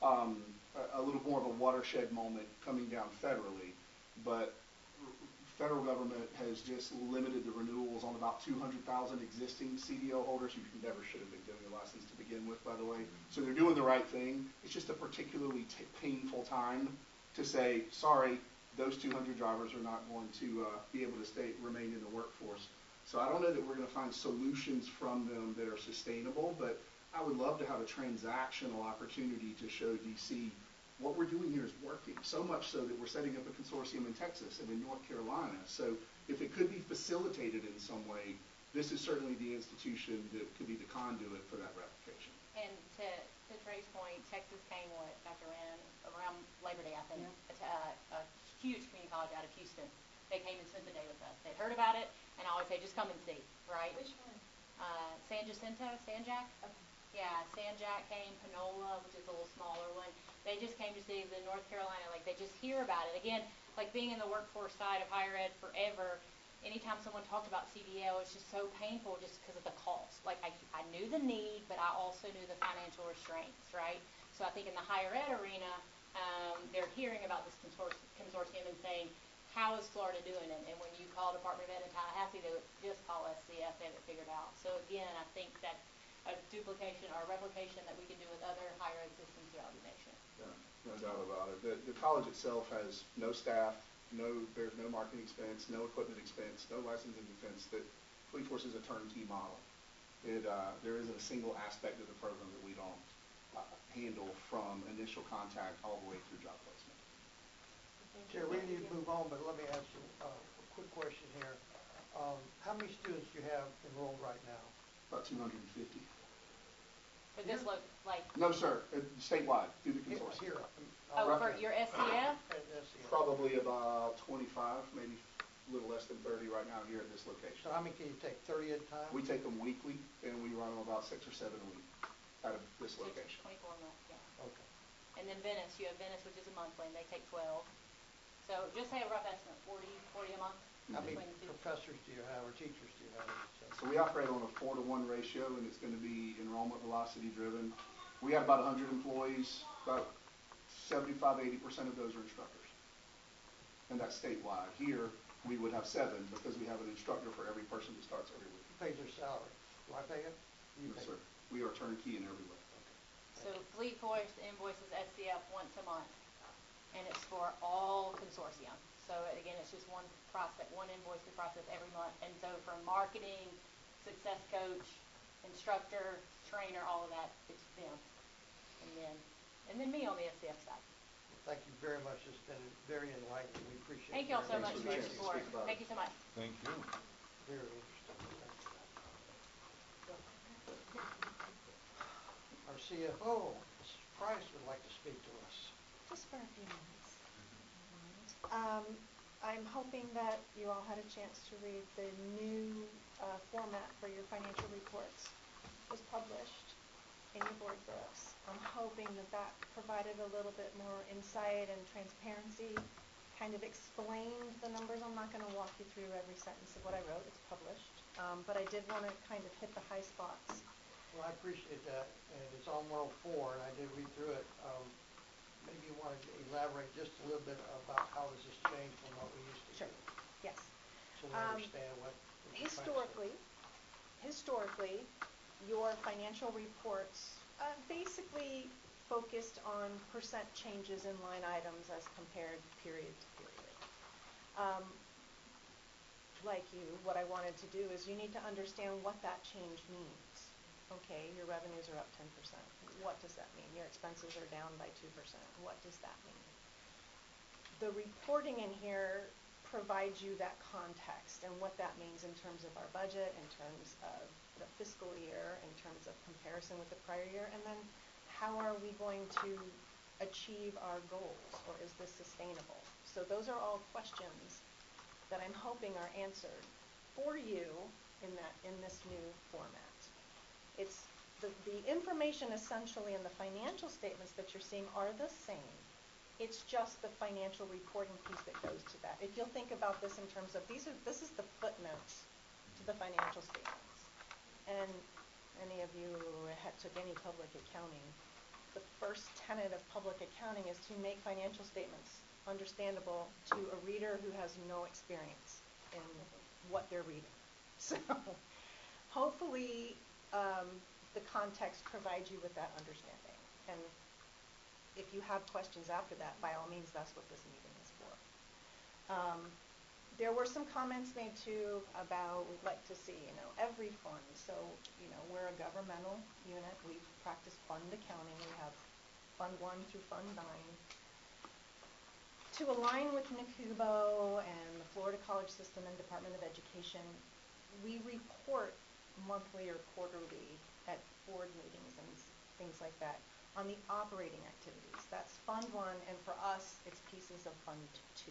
a little more of a watershed moment coming down federally, but federal government has just limited the renewals on about 200,000 existing CDL holders who never should have been given a license to begin with, by the way. So they're doing the right thing. It's just a particularly painful time to say, sorry, those 200 drivers are not going to be able to remain in the workforce. So I don't know that we're going to find solutions from them that are sustainable, but I would love to have a transactional opportunity to show DC what we're doing here is working, so much so that we're setting up a consortium in Texas and in North Carolina. So if it could be facilitated in some way, this is certainly the institution that could be the conduit for that replication. And to Trey's point, Texas came, Dr. Rand, around Labor Day, I think, a huge community college out of Houston. They came and spent the day with us. They'd heard about it, and I always say, just come and see, right? Which one? San Jacinto, Sanjac? Okay. Yeah, Sanjac came, Panola, which is a little smaller one. They just came to see the North Carolina, like they just hear about it. Again, like being in the workforce side of higher ed forever, anytime someone talked about CDL, it's just so painful just because of the cost. Like I knew the need, but I also knew the financial restraints, right? So I think in the higher ed arena, they're hearing about this consortium and saying, how is Florida doing it? And when you call Department of Ed in Tallahassee, they would just call SCF, they have it figured out. So again, I think that a duplication or a replication that we can do with other higher ed systems throughout the nation. Yeah, no doubt about it. The college itself has no staff, there's no marketing expense, no equipment expense, no licensing expense. That Fleet Force is a turnkey model. There isn't a single aspect of the program that we don't handle from initial contact all the way through job placement. Jerry, we need to move on, but let me ask you a quick question here. How many students do you have enrolled right now? About 250. For this look like No, sir. Statewide through the consortium. for your SCF? Probably about 25, maybe a little less than 30 right now here at this location. So how many can you take, 30 at a time? We take them weekly, and we run them about 6 or 7 a week out of this location. 24 months, yeah. Okay. And then Venice, you have Venice, which is a monthly, and they take 12. So just say a rough estimate, 40 a month. How many between the two. professors do you have, or teachers do you have? So we operate on a 4-to-1 ratio, and it's going to be enrollment velocity driven. We have about 100 employees, about 75-80% of those are instructors. And that's statewide. Here, we would have 7 because we have an instructor for every person that starts every week. Who pays their salary? Do I pay it? You Yes, pay sir. it? We are turnkey in every way. So Fleet Force invoices SCF once a month, and it's for all consortium. So again, it's just one invoice we process every month. And so from marketing success coach, instructor, trainer, all of that, it's them. And then me on the SCF side. Thank you very much. It's been very enlightening. We appreciate it. Thank you all so very much for your Thanks for support. speaking about it. Thank you so much. Thank you. Very interesting. Thank you for that. Our CFO, Mrs. Price, would like to speak to us. Just for a few minutes. I'm hoping that you all had a chance to read the new format for your financial reports. It was published in your board books. I'm hoping that that provided a little bit more insight and transparency, kind of explained the numbers. I'm not going to walk you through every sentence of what I wrote. It's published. But I did want to kind of hit the high spots. Well, I appreciate that, and it's on 104, and I did read through it. Maybe you want to elaborate just a little bit about how this has changed from what we used to do. Sure. Yes. So we understand what you're trying to say. Historically, your financial reports basically focused on percent changes in line items as compared period to period. Like you, what I wanted to do is you need to understand what that change means. Okay, your revenues are up 10%. What does that mean? Your expenses are down by 2%. What does that mean? The reporting in here provides you that context and what that means in terms of our budget, in terms of the fiscal year, in terms of comparison with the prior year, and then how are we going to achieve our goals, or is this sustainable? So those are all questions that I'm hoping are answered for you in this new format. It's the information essentially in the financial statements that you're seeing are the same. It's just the financial reporting piece that goes to that. If you'll think about this in terms of this is the footnotes to the financial statements. And any of you who took any public accounting, the first tenet of public accounting is to make financial statements understandable to a reader who has no experience in what they're reading. So hopefully the context provides you with that understanding. And if you have questions after that, by all means, that's what this meeting is for. There were some comments made too about we'd like to see, every fund. So, we're a governmental unit. We practice fund accounting. We have Fund 1 through Fund 9. To align with NACUBO and the Florida College System and Department of Education, we report monthly or quarterly at board meetings and things like that on the operating activities. That's Fund 1, and for us, it's pieces of Fund 2.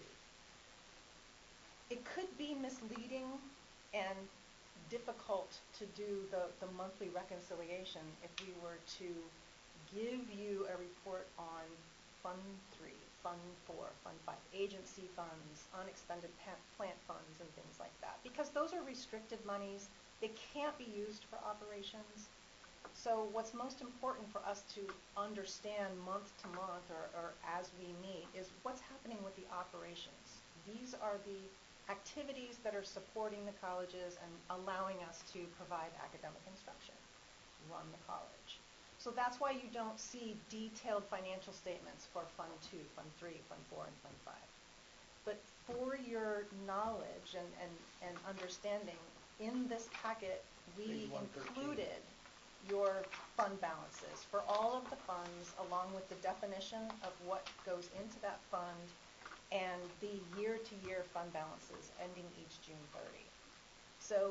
It could be misleading and difficult to do the monthly reconciliation if we were to give you a report on Fund 3, Fund 4, Fund 5, agency funds, unexpended plant funds, and things like that. Because those are restricted monies. They can't be used for operations. So what's most important for us to understand month to month or as we meet is what's happening with the operations. These are the activities that are supporting the colleges and allowing us to provide academic instruction, run the college. So that's why you don't see detailed financial statements for Fund 2, Fund 3, Fund 4, and Fund 5. But for your knowledge and understanding, in this packet, we included your fund balances for all of the funds, along with the definition of what goes into that fund and the year-to-year fund balances ending each June 30. So,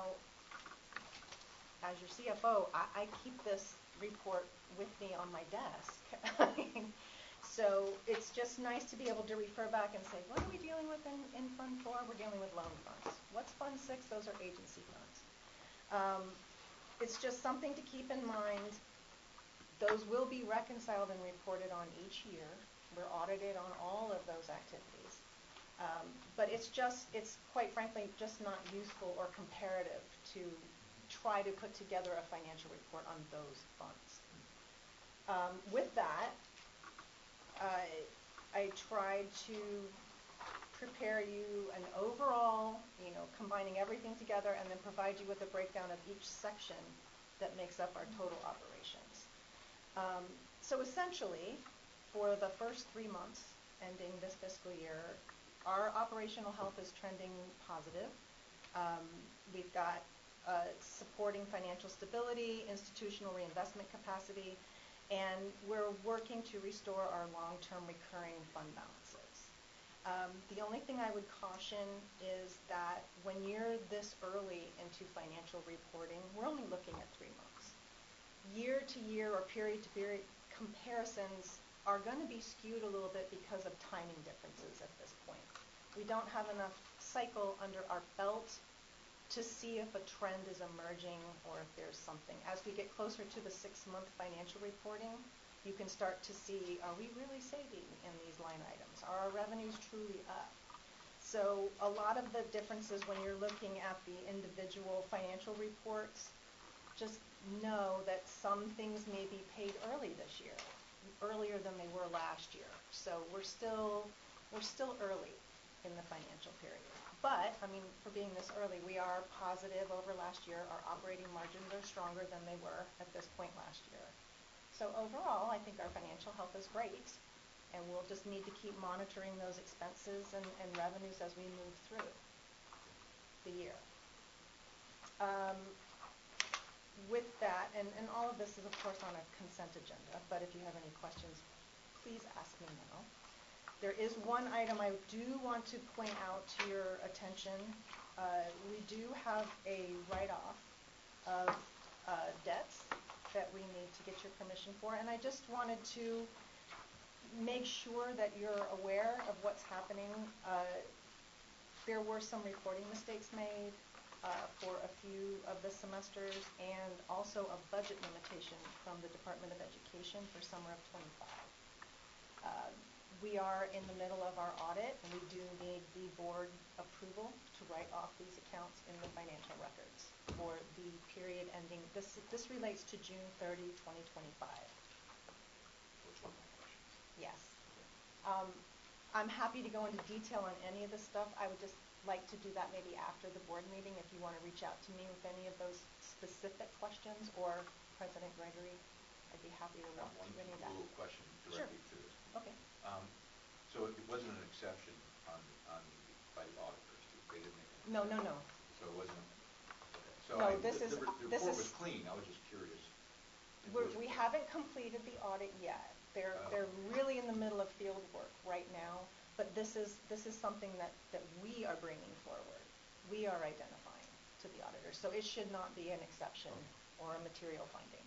as your CFO, I keep this report with me on my desk. So it's just nice to be able to refer back and say, what are we dealing with in Fund 4? We're dealing with loan funds. What's Fund 6? Those are agency funds. It's just something to keep in mind. Those will be reconciled and reported on each year. We're audited on all of those activities. But it's quite frankly just not useful or comparative to try to put together a financial report on those funds. With that, I tried to prepare you an overall, combining everything together, and then provide you with a breakdown of each section that makes up our total operations. So essentially, for the first 3 months ending this fiscal year, our operational health is trending positive. We've got supporting financial stability, institutional reinvestment capacity, and we're working to restore our long-term recurring fund balances. The only thing I would caution is that when you're this early into financial reporting, we're only looking at 3 months. Year to year or period to period comparisons are going to be skewed a little bit because of timing differences at this point. We don't have enough cycle under our belt to see if a trend is emerging or if there's something. As we get closer to the 6-month financial reporting, you can start to see, are we really saving in these line items? Are our revenues truly up? So a lot of the differences when you're looking at the individual financial reports, just know that some things may be paid early this year, earlier than they were last year. So we're still early in the financial period. But, I mean, for being this early, we are positive over last year. Our operating margins are stronger than they were at this point last year. So overall, I think our financial health is great, and we'll just need to keep monitoring those expenses and revenues as we move through the year. With that, and all of this is of course on a consent agenda, but if you have any questions, please ask me now. There is one item I do want to point out to your attention. We do have a write-off of debts that we need to get your permission for, and I just wanted to make sure that you're aware of what's happening. There were some reporting mistakes made for a few of the semesters, and also a budget limitation from the Department of Education for summer of '25. We are in the middle of our audit, and we do need the board approval to write off these accounts in the financial records for the period ending. This relates to June 30, 2025. Which one of my questions? Yes. I'm happy to go into detail on any of this stuff. I would just like to do that maybe after the board meeting if you want to reach out to me with any of those specific questions, or President Gregory. I'd be happy to walk through any of that. One little question directly to this. Okay. So it wasn't an exception by the auditors. They didn't make an No. So it wasn't. Okay. So No, the report was clean. I was just curious. We haven't completed the audit yet. They're really in the middle of field work right now, but this is something that we are bringing forward. We are identifying to the auditors, so it should not be an exception or a material finding.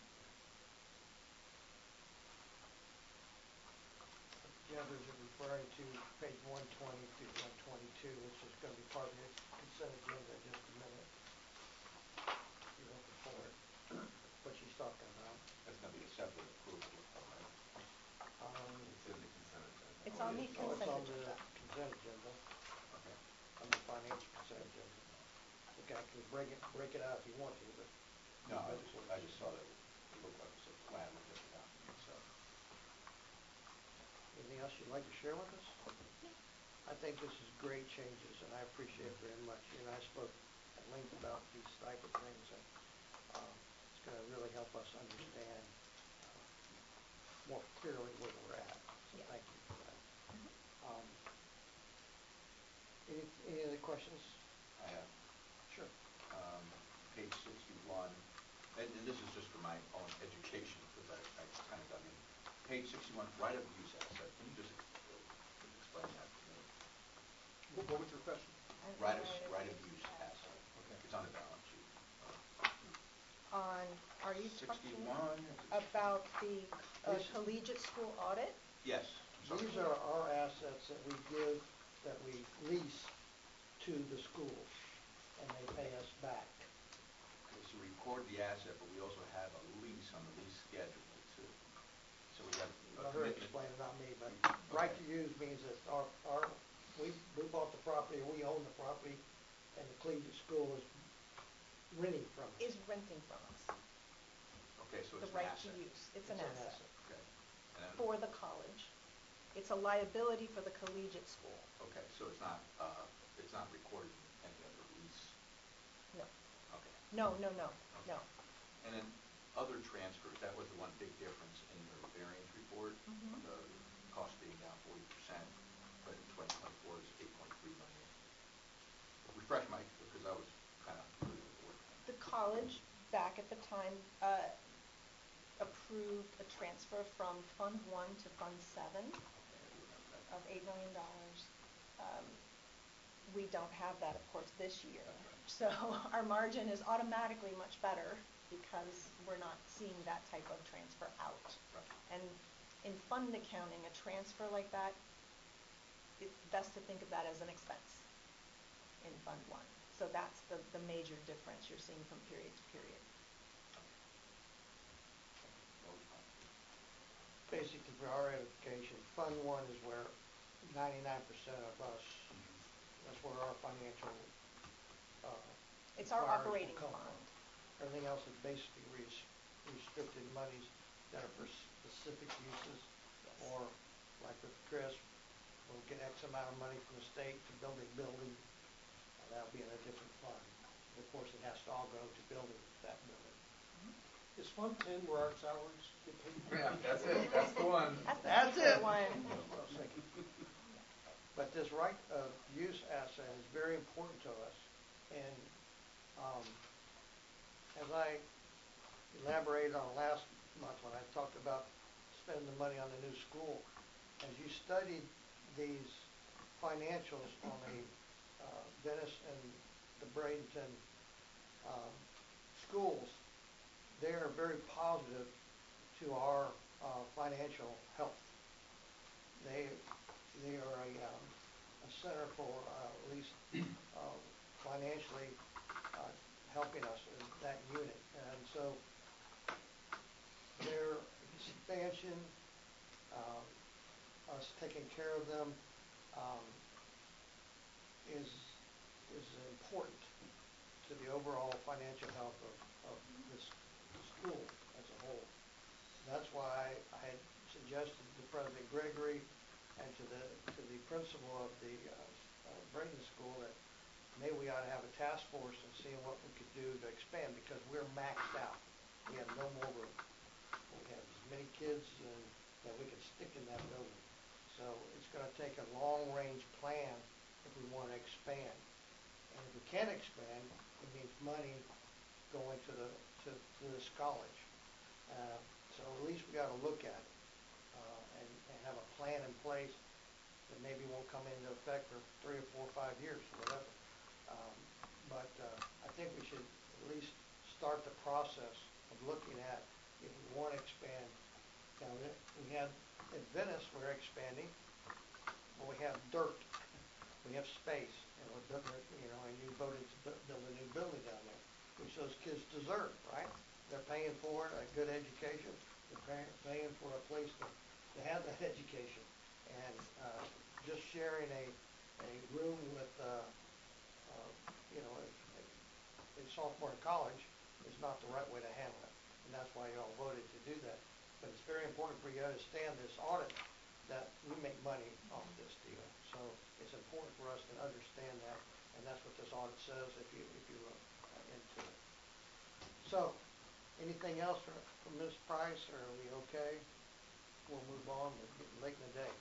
Jeff is referring to page 120 through 122, which is going to be part of the consent agenda in just a minute. If you're looking for it, what she's talking about. That's going to be a separate approval, right? It's in the consent agenda. It's on the consent it's on agenda. the consent agenda. Okay. On the financial consent agenda. Okay, I can break it out if you want to, but. No, I just saw that it looked like it said flat with different documents, so. Anything else you'd like to share with us? I think this is great changes, and I appreciate it very much. You and I spoke at length about these type of things, and it's going to really help us understand more clearly where we're at. So thank you for that. Any other questions? I have. Sure. Page 61, and this is just for my own education, because I kind of dug in. Page 61, right of use asset. Can you just explain that to me? What was your question? Right of use asset. Okay. It's on the balance sheet. Are you talking 61? about the collegiate school audit? Yes. These are our assets that we lease to the schools, and they pay us back. Okay, so we record the asset, but we also have a lease on the lease schedule too. So we got a Let her commitment. explain it, not me, but right to use means that we bought the property, we own the property, and the collegiate school is renting from us. Is renting from us. Okay, so it's The an right asset. to use. It's an asset. Okay. And then, For the college. It's a liability for the collegiate school. okay, so it's not recorded in any other lease. No. Okay. No. And then other transfers, that was the one big difference in your variance report. The cost being down 40%, but in 2024 is 8.3 million. Refresh my, because I was kind of new to the board. The cost the time, approved a transfer from Fund 1 to Fund 7 of $8 million. We don't have that, of course, this year. So our margin is automatically much better because we're not seeing that type of transfer out. And in fund accounting, a transfer like that, it's best to think of that as an expense in Fund 1. So that's the major difference you're seeing from period to period. Basically, for our edification, Fund 1 is where 99% of us, that's where our financial It's our requirements will operating come fund. from. Everything else is basically restricted monies that are for specific uses. Yes. Or, like with Chris, we'll get X amount of money from the state to build a building, and that'll be in a different fund. Of course, it has to all go to building that building. Is Fund 10 where our salaries get paid? Yeah, that's it, that's the one. That's the secret one. That's what I was thinking. But this right of use asset is very important to us. And as I elaborated on last month when I talked about spending the money on the new school, as you studied these financials on the Venice and the Bradenton schools, they are very positive to our financial health. They are a center for at least financially helping us in that unit. And so their expansion, us taking care of them, is important to the overall financial health of this school as a whole. That's why I had suggested to President Gregory and to the principal of the Braden School that maybe we ought to have a task force and see what we could do to expand, because we're maxed out. We have no more room. We have as many kids that we can stick in that building. So it's going to take a long-range plan if we want to expand. And if we can't expand, it means money going to this college. So at least we got to look at it and have a plan in place that maybe won't come into effect for 3 or 4 or 5 years or whatever. But I think we should at least start the process of looking at if we want to expand. Now, we have at Venice, we're expanding, but we have dirt. We have space, and we're building, and you voted to build a new building down there, which those kids deserve, right? They're paying for it, a good education. They're paying for a place to have that education. And just sharing a room with, a sophomore in college is not the right way to handle it. And that's why y'all voted to do that. But it's very important for you to understand this audit, that we make money off of this deal. So it's important for us to understand that, and that's what this audit says if you look into it. So, anything else from Ms. Price, or are we okay? We'll move on. We're getting late in the day.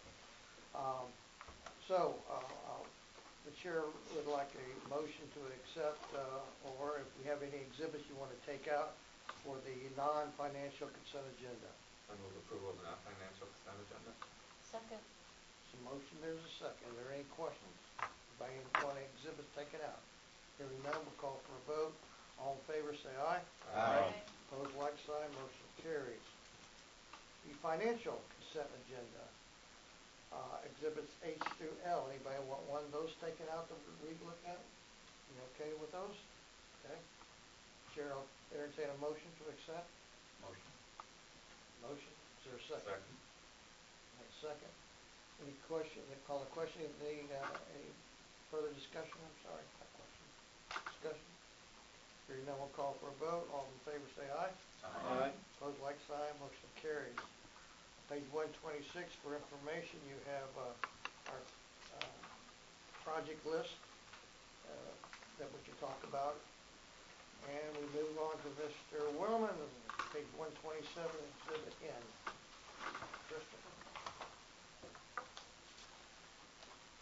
The chair would like a motion to accept, or if we have any exhibits you want to take out for the non-financial consent agenda. I move approval of the non-financial consent agenda. Second. So motion, there's a second. Are there any questions? Anybody want exhibits taken out? Hearing none, we'll call for a vote. All in favor, say aye. Aye. Opposed, like sign. Motion carries. The financial consent agenda, exhibits H through L. Anybody want one of those taken out to re-look at? You okay with those? Okay. Chair, I'll entertain a motion to accept. Motion. Motion. Is there a second? Second. Second. Any question? Call the question. Any further discussion? I'm sorry. Not question. Discussion. Hearing none, we'll call for a vote. All in favor, say aye. Aye. Opposed, like sign. Motion carries. Page 126 for information. You have our project list that we can talk about. And we move on to Mr. Willman, page 127, exhibit N. Christopher.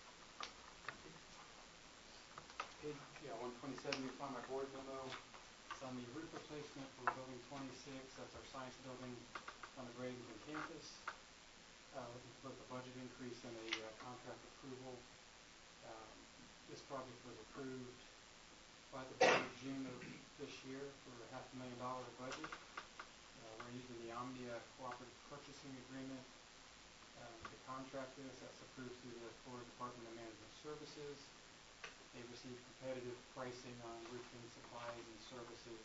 Page 127, you find my board memo. It's on the roof replacement for building 26, that's our science building on the Bradenton campus. Looking for both a budget increase and a contract approval. This project was approved by the board in June of this year for a $500,000 budget. We're using the Omnia Cooperative Purchasing Agreement to contract this. That's approved through the Florida Department of Management Services. They received competitive pricing on roofing supplies and services.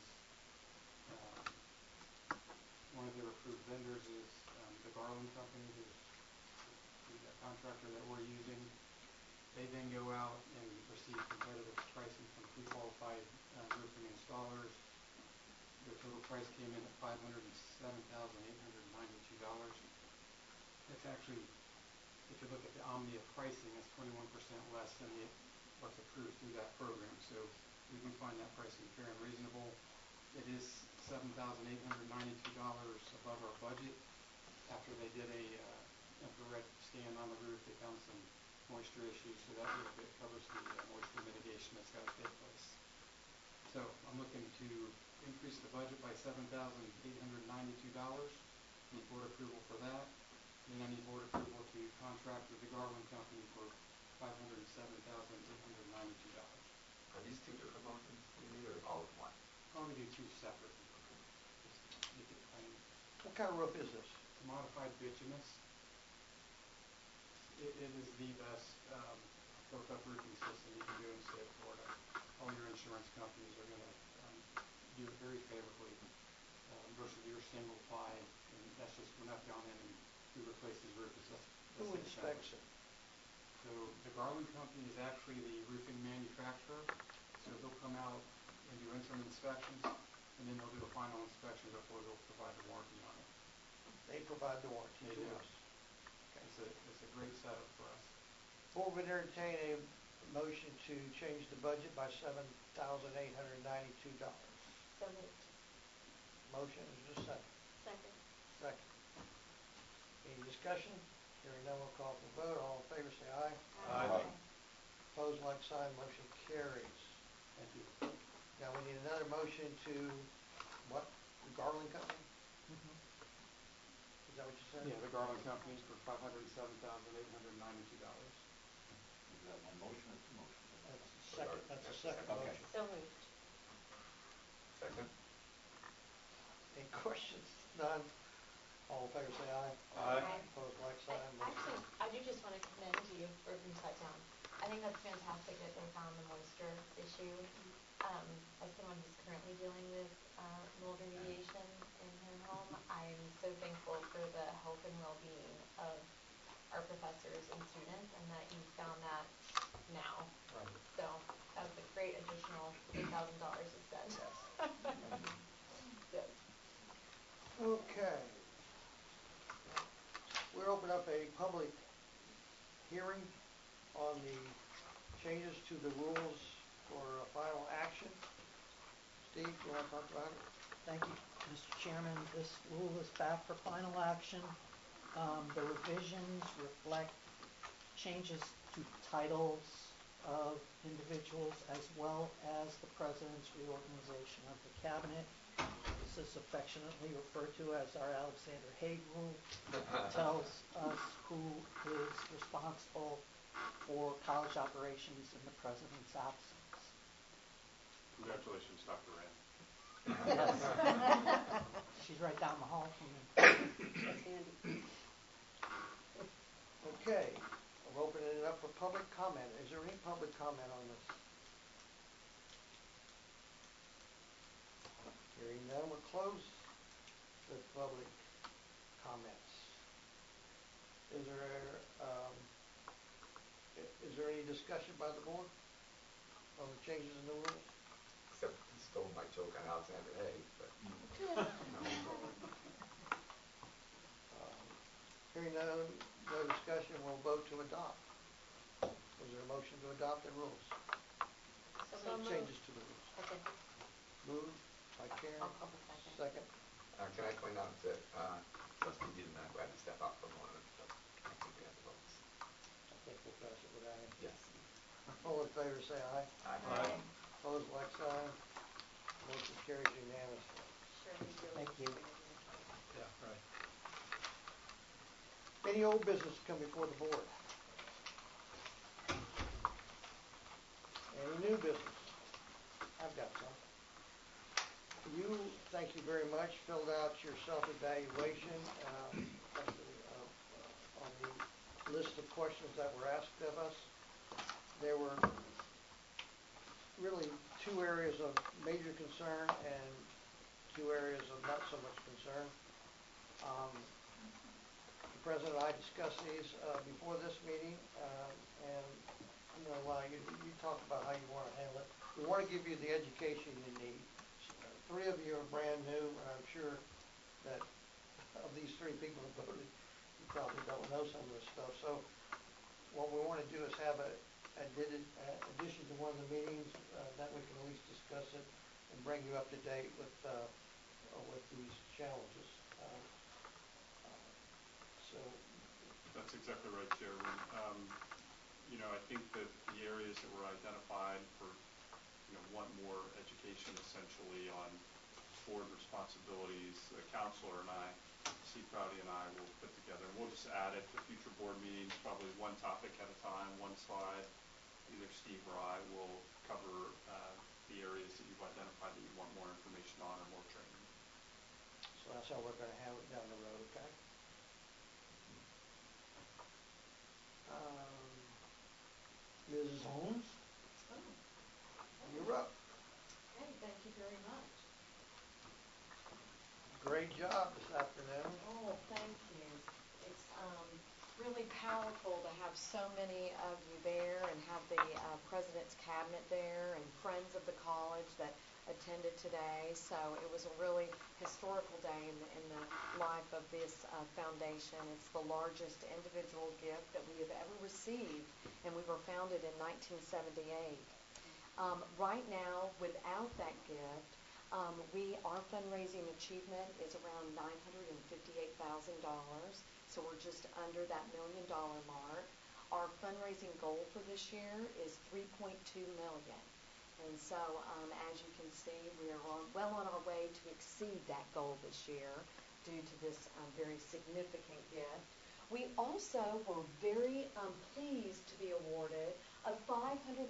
One of their approved vendors is the Garland Company, who's the contractor that we're using. They then go out and receive competitive pricing from pre-qualified roofing installers. Their total price came in at $507,892. That's actually, if you look at the Omnia pricing, that's 21% less than what's approved through that program. So we do find that pricing fair and reasonable. It is $7,892 above our budget. After they did a infrared scan on the roof, they found some moisture issues, so that little bit covers the moisture mitigation that's got to take place. So I'm looking to increase the budget by $7,892. Need board approval for that. And then I need board approval to contract with the Garland Company for $507,892. Are these two different motions you need, or all in one? I'm going to do two separate. What kind of roof is this? It's a modified bituminous. It is the best built-up roofing system you can do in the state of Florida. All your insurance companies are going to do it very favorably versus your single ply. And that's just when I've gone in and we replaced his roof. Who inspects it? So the Garland Company is actually the roofing manufacturer. So they'll come out and do interim inspections, and then they'll do a final inspection before they'll provide the warranty on it. They provide the warranty They to do. us. Okay. It's a great setup for us. Board would entertain a motion to change the budget by $7,892. So moved. Motion, is there a second? Second. Second. Any discussion? Hearing none, we'll call for vote. All in favor say aye. Aye. Opposed, like sign, motion carries. Thank you. Now we need another motion to, what, the Garland Company? Mhm. Is that what you said? Yeah, the Garland Company for $507,892. Is that one motion or two motions? That's the second, that's the second Okay. motion. So moved. Second? Any questions? None? All in favor say aye. Aye. Opposed, like sign, motion Actually, carries. I do just want to commend you for being sat down. I think that's fantastic that they found the moisture issue. As someone who's currently dealing with mold remediation in her home, I'm so thankful for the health and well-being of our professors and students, and that you found that now. Right. So that was a great additional $8,000 to spend. Yes. Okay. We'll open up a public hearing on the changes to the rules for final action. Steve, you want to talk about it? Thank you, Mr. Chairman. This rule is back for final action. The revisions reflect changes to titles of individuals as well as the president's reorganization of the cabinet. This is affectionately referred to as our Alexander Haig rule. It tells us who is responsible for college operations in the president's absence. Congratulations, Dr. Rand. Yes. She's right down the hall from me. That's handy. Okay, we're opening it up for public comment. Is there any public comment on this? Hearing none, we'll close the public comments. Is there any discussion by the board on the changes in the rules? Except he stole my joke on Alexander Haig, but. Hearing none, no discussion, we'll vote to adopt. Is there a motion to adopt the rules? So moved. Changes to the rules. Okay. Moved by Karen. I'll second. Second. Can I point out that Trustee Wiedemann had to step out for a moment, but I think we have the votes. I think we'll pass it without him. Yes. All in favor say aye. Aye. Opposed, like sign. Motion carries unanimously. Sure, we really Thank you. appreciate it. Yeah, right. Any old business come before the board? Any new business? I've got some. You, thank you very much, filled out your self-evaluation on the list of questions that were asked of us. There were really 2 areas of major concern and 2 areas of not so much concern. The President and I discussed these before this meeting, and I'm going to allow you, you talk about how you want to handle it. We want to give you the education you need. 3 of you are brand new, and I'm sure that of these 3 people who voted, you probably don't know some of this stuff. So what we want to do is have a addition to one of the meetings that we can at least discuss it and bring you up to date with these challenges. So That's exactly right, Chairman. I think that the areas that were identified for, want more education essentially on board responsibilities, the counselor and I, Steve Prouty and I will put together, and we'll just add it to future board meetings, probably one topic at a time, one slide. Either Steve or I will cover the areas that you've identified that you want more information on or more training. So that's how we're going to have it down the road, okay? Mrs. Holmes, you're up. Okay, thank you very much. Great job this afternoon. Oh, thank you. It's really powerful to have so many of you there and have the President's Cabinet there and friends of the college that attended today. So it was a really historical day in the life of this foundation. It's the largest individual gift that we have ever received, and we were founded in 1978. Right now, without that gift, our fundraising achievement is around $958,000, so we're just under that $1 million mark. Our fundraising goal for this year is $3.2 million. And so, as you can see, we are well on our way to exceed that goal this year due to this very significant gift. We also were very pleased to be awarded a $500,000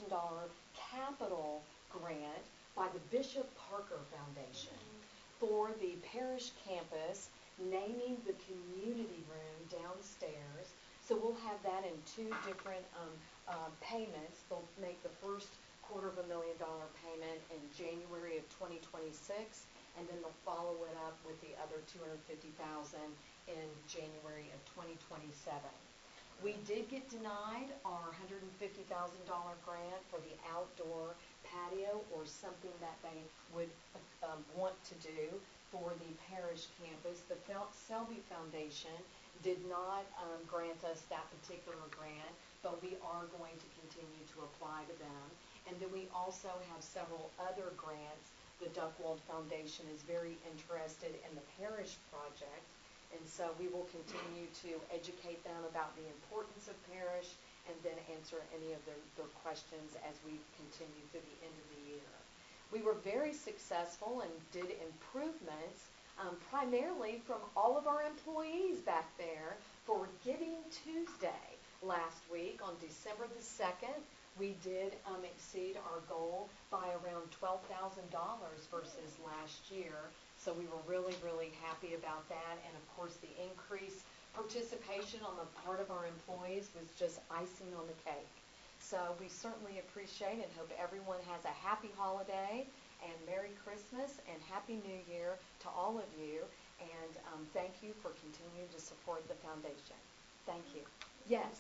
capital grant by the Bishop Parker Foundation for the parish campus, naming the community room downstairs. So we'll have that in 2 different payments. They'll make the first $250,000 payment in January of 2026, and then they'll follow it up with the other $250,000 in January of 2027. We did get denied our $150,000 grant for the outdoor patio, or something that they would want to do for the parish campus. The Selby Foundation did not grant us that particular grant, but we are going to continue to apply to them. And then we also have several other grants. The Duckwald Foundation is very interested in the parish project, and so we will continue to educate them about the importance of parish and then answer any of their questions as we continue through the end of the year. We were very successful and did improvements primarily from all of our employees back there for Giving Tuesday last week on December the 2nd. We did exceed our goal by around $12,000 versus last year. So we were really, really happy about that. And of course, the increased participation on the part of our employees was just icing on the cake. So we certainly appreciate and hope everyone has a happy holiday and Merry Christmas and Happy New Year to all of you. And thank you for continuing to support the foundation. Thank you. Yes.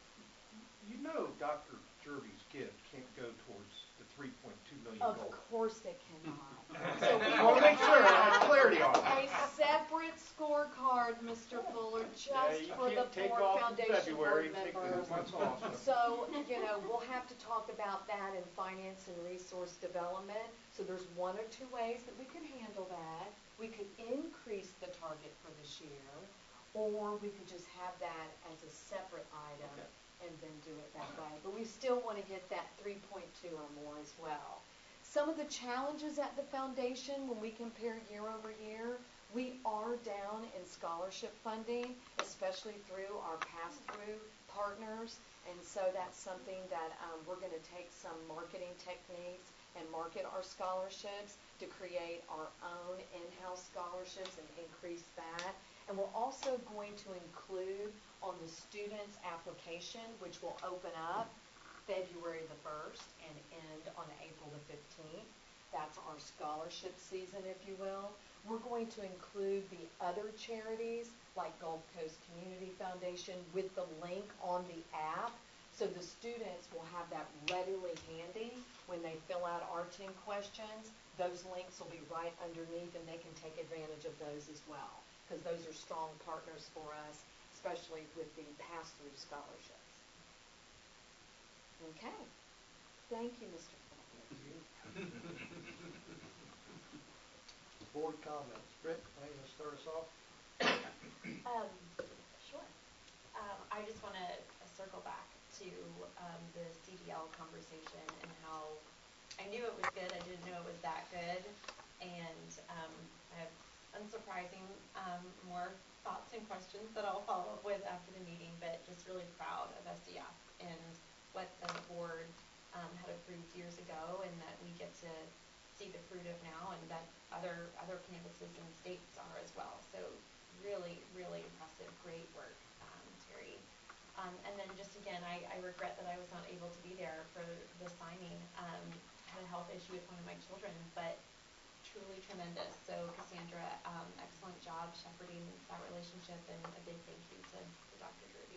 You know Dr. Jervey's gift can't go towards the $3.2 million Of goal. course it cannot. So we I want to make sure I have clarity on a that. separate scorecard, Mr. Fuller, just you for the can't take 4 off in foundation February, board take the members. months off. So, we'll have to talk about that in finance and resource development. So there's 1 or 2 ways that we could handle that. We could increase the target for this year, or we could just have that as a separate item. Okay. And then do it that way. But we still want to hit that 3.2 or more as well. Some of the challenges at the foundation, when we compare year over year, we are down in scholarship funding, especially through our pass-through partners. And so that's something that we're going to take some marketing techniques and market our scholarships to create our own in-house scholarships and increase that. And we're also going to include on the student's application, which will open up February the 1st and end on April the 15th. That's our scholarship season, if you will. We're going to include the other charities like Gulf Coast Community Foundation with the link on the app, so the students will have that readily handy when they fill out our 10 questions. Those links will be right underneath, and they can take advantage of those as well, because those are strong partners for us, especially with the pass-through scholarships. Okay. Thank you, Mr. Faulkner. Board comments. Britt, why don't you start us off? Sure. I just want to circle back to the CDL conversation and how I knew it was good. I didn't know it was that good. And I have unsurprising more thoughts and questions that I'll follow up with after the meeting, but just really proud of SDF and what the board had approved years ago, and that we get to see the fruit of now, and that other campuses and states are as well. So really, really impressive, great work, Terry. And then just again, I regret that I was not able to be there for the signing. Had a health issue with one of my children, but truly tremendous. So Cassandra, excellent job shepherding that relationship, and a big thank you to Dr. Drury.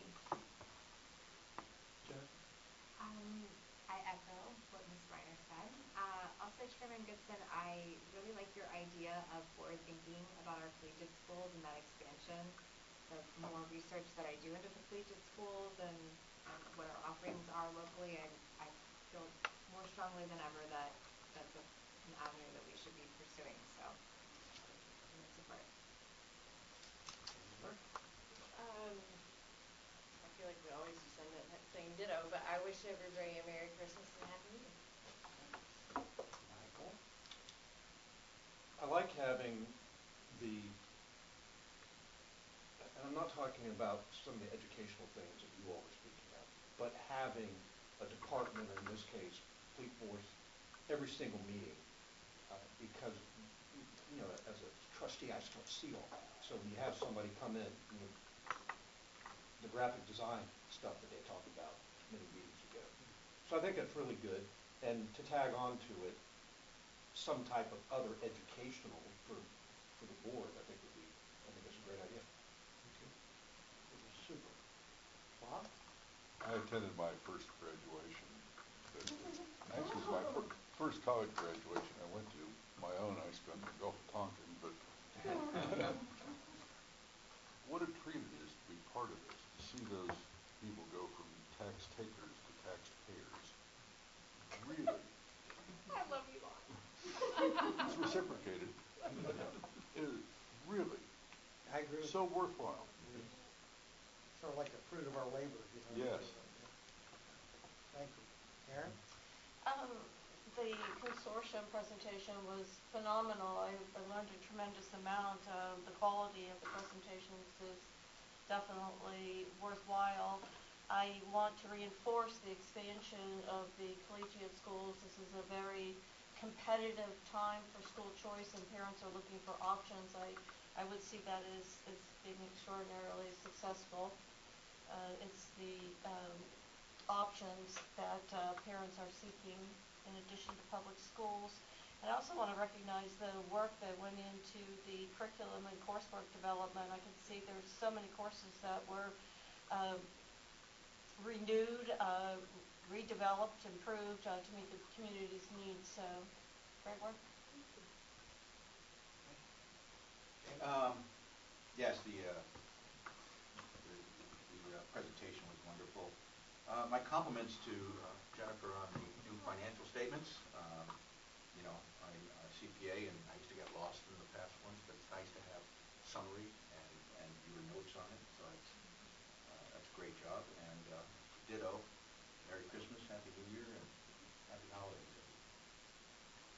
I echo what Ms. Reiner said. Also, Chairman Goodson, I really like your idea of forward thinking about our collegiate schools and that expansion. The more research that I do into the collegiate schools and what our offerings are locally, I feel more strongly than ever that that's an avenue that we should be pursuing. So, I'm in support. I feel like we always just end up saying ditto, but I wish everybody a Merry Christmas and a Happy New Year. Michael? I like having and I'm not talking about some of the educational things that you all are speaking of, but having a department, or in this case, Fleet Force, every single meeting, because, as a trustee, I just don't see all that. So when you have somebody come in, the graphic design stuff that they talked about many meetings ago. So I think that's really good. And to tag on to it, some type of other educational for the board, I think that's a great idea. Okay. It was super. Bob? I attended my first graduation. Actually, it was my first college graduation I went to. My own, I spent in the Gulf of Tonkin, but what a treat it is to be part of this, to see those people go from tax takers to taxpayers. Really. I love you, Bob. It's reciprocated. It is really I agree with so you. worthwhile. Sort of like the fruit of our labor, Yes. Thank you. Aaron? The consortium presentation was phenomenal. I learned a tremendous amount. The quality of the presentations is definitely worthwhile. I want to reinforce the expansion of the collegiate schools. This is a very competitive time for school choice, and parents are looking for options. I would see that as being extraordinarily successful. It's the options that parents are seeking in addition to public schools. And I also want to recognize the work that went into the curriculum and coursework development. I can see there's so many courses that were renewed, redeveloped, improved to meet the community's needs. So, great work. Yes, the presentation was wonderful. My compliments to Jennifer on the new financial statements. I'm a CPA, and I used to get lost in the past ones, but it's nice to have summary and your notes on it. So that's a great job. And ditto, Merry Christmas, Happy New Year, and Happy Holidays, everyone.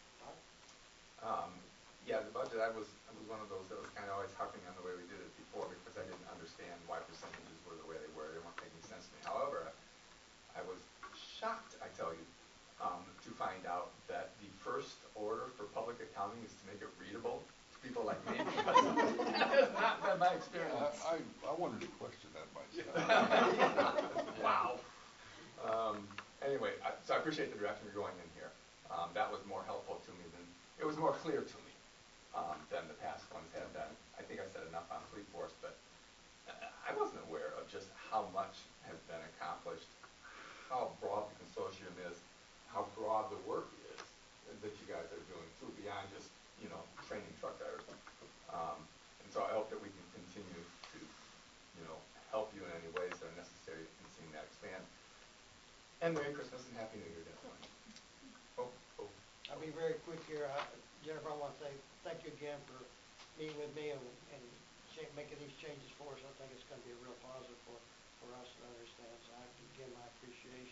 that I was one of those that was kind of always harping on the way we did it before because I didn't understand why percentages were the way they were. They weren't making sense to me. However, I was shocked, I tell you, to find out that the first order for public accounting is to make it readable to people like me. That has not been my experience. I wanted to question that myself. Wow. Anyway, so I appreciate the direction you're going in here. That was more helpful to me than, it was more clear to me than the past ones had been. I think I said enough on Fleet Force, but I wasn't aware of just how much has been accomplished, how broad the consortium is, how broad the work is that you guys are doing too, beyond just, training truck drivers. And so I hope that we can continue to, help you in any ways that are necessary in seeing that expand. And Merry Christmas and Happy New Year, gentlemen. Oh. I'll be very quick here. Jennifer, I want to say thank you again for meeting with me and making these changes for us. I think it's going to be a real positive for us to understand. So I give my appreciation.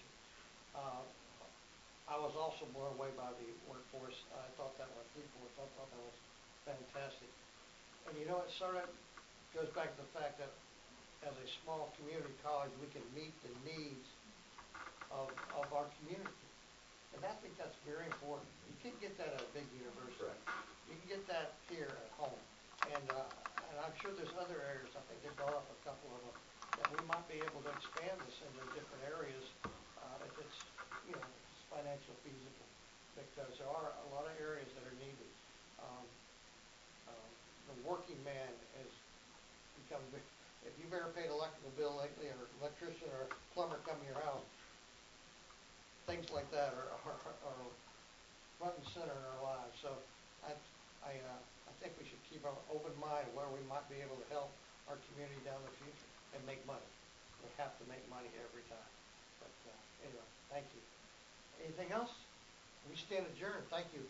I was also blown away by the workforce. I thought that was Fleet Force. I thought that was fantastic. And it sort of goes back to the fact that as a small community college, we can meet the needs of our community. And I think that's very important. You can't get that at a big university. Right. You can get that here at home. And I'm sure there's other areas, I think they brought up a couple of them, that we might be able to expand this into different areas if it's, if it's financially feasible. Because there are a lot of areas that are needed. The working man has become, if you've ever paid electrical bill lately, or electrician or plumber come to your house, things like that are front and center in our lives. So I think we should keep an open mind where we might be able to help our community down the future and make money. We have to make money every time. But anyway, thank you. Anything else? We stand adjourned. Thank you.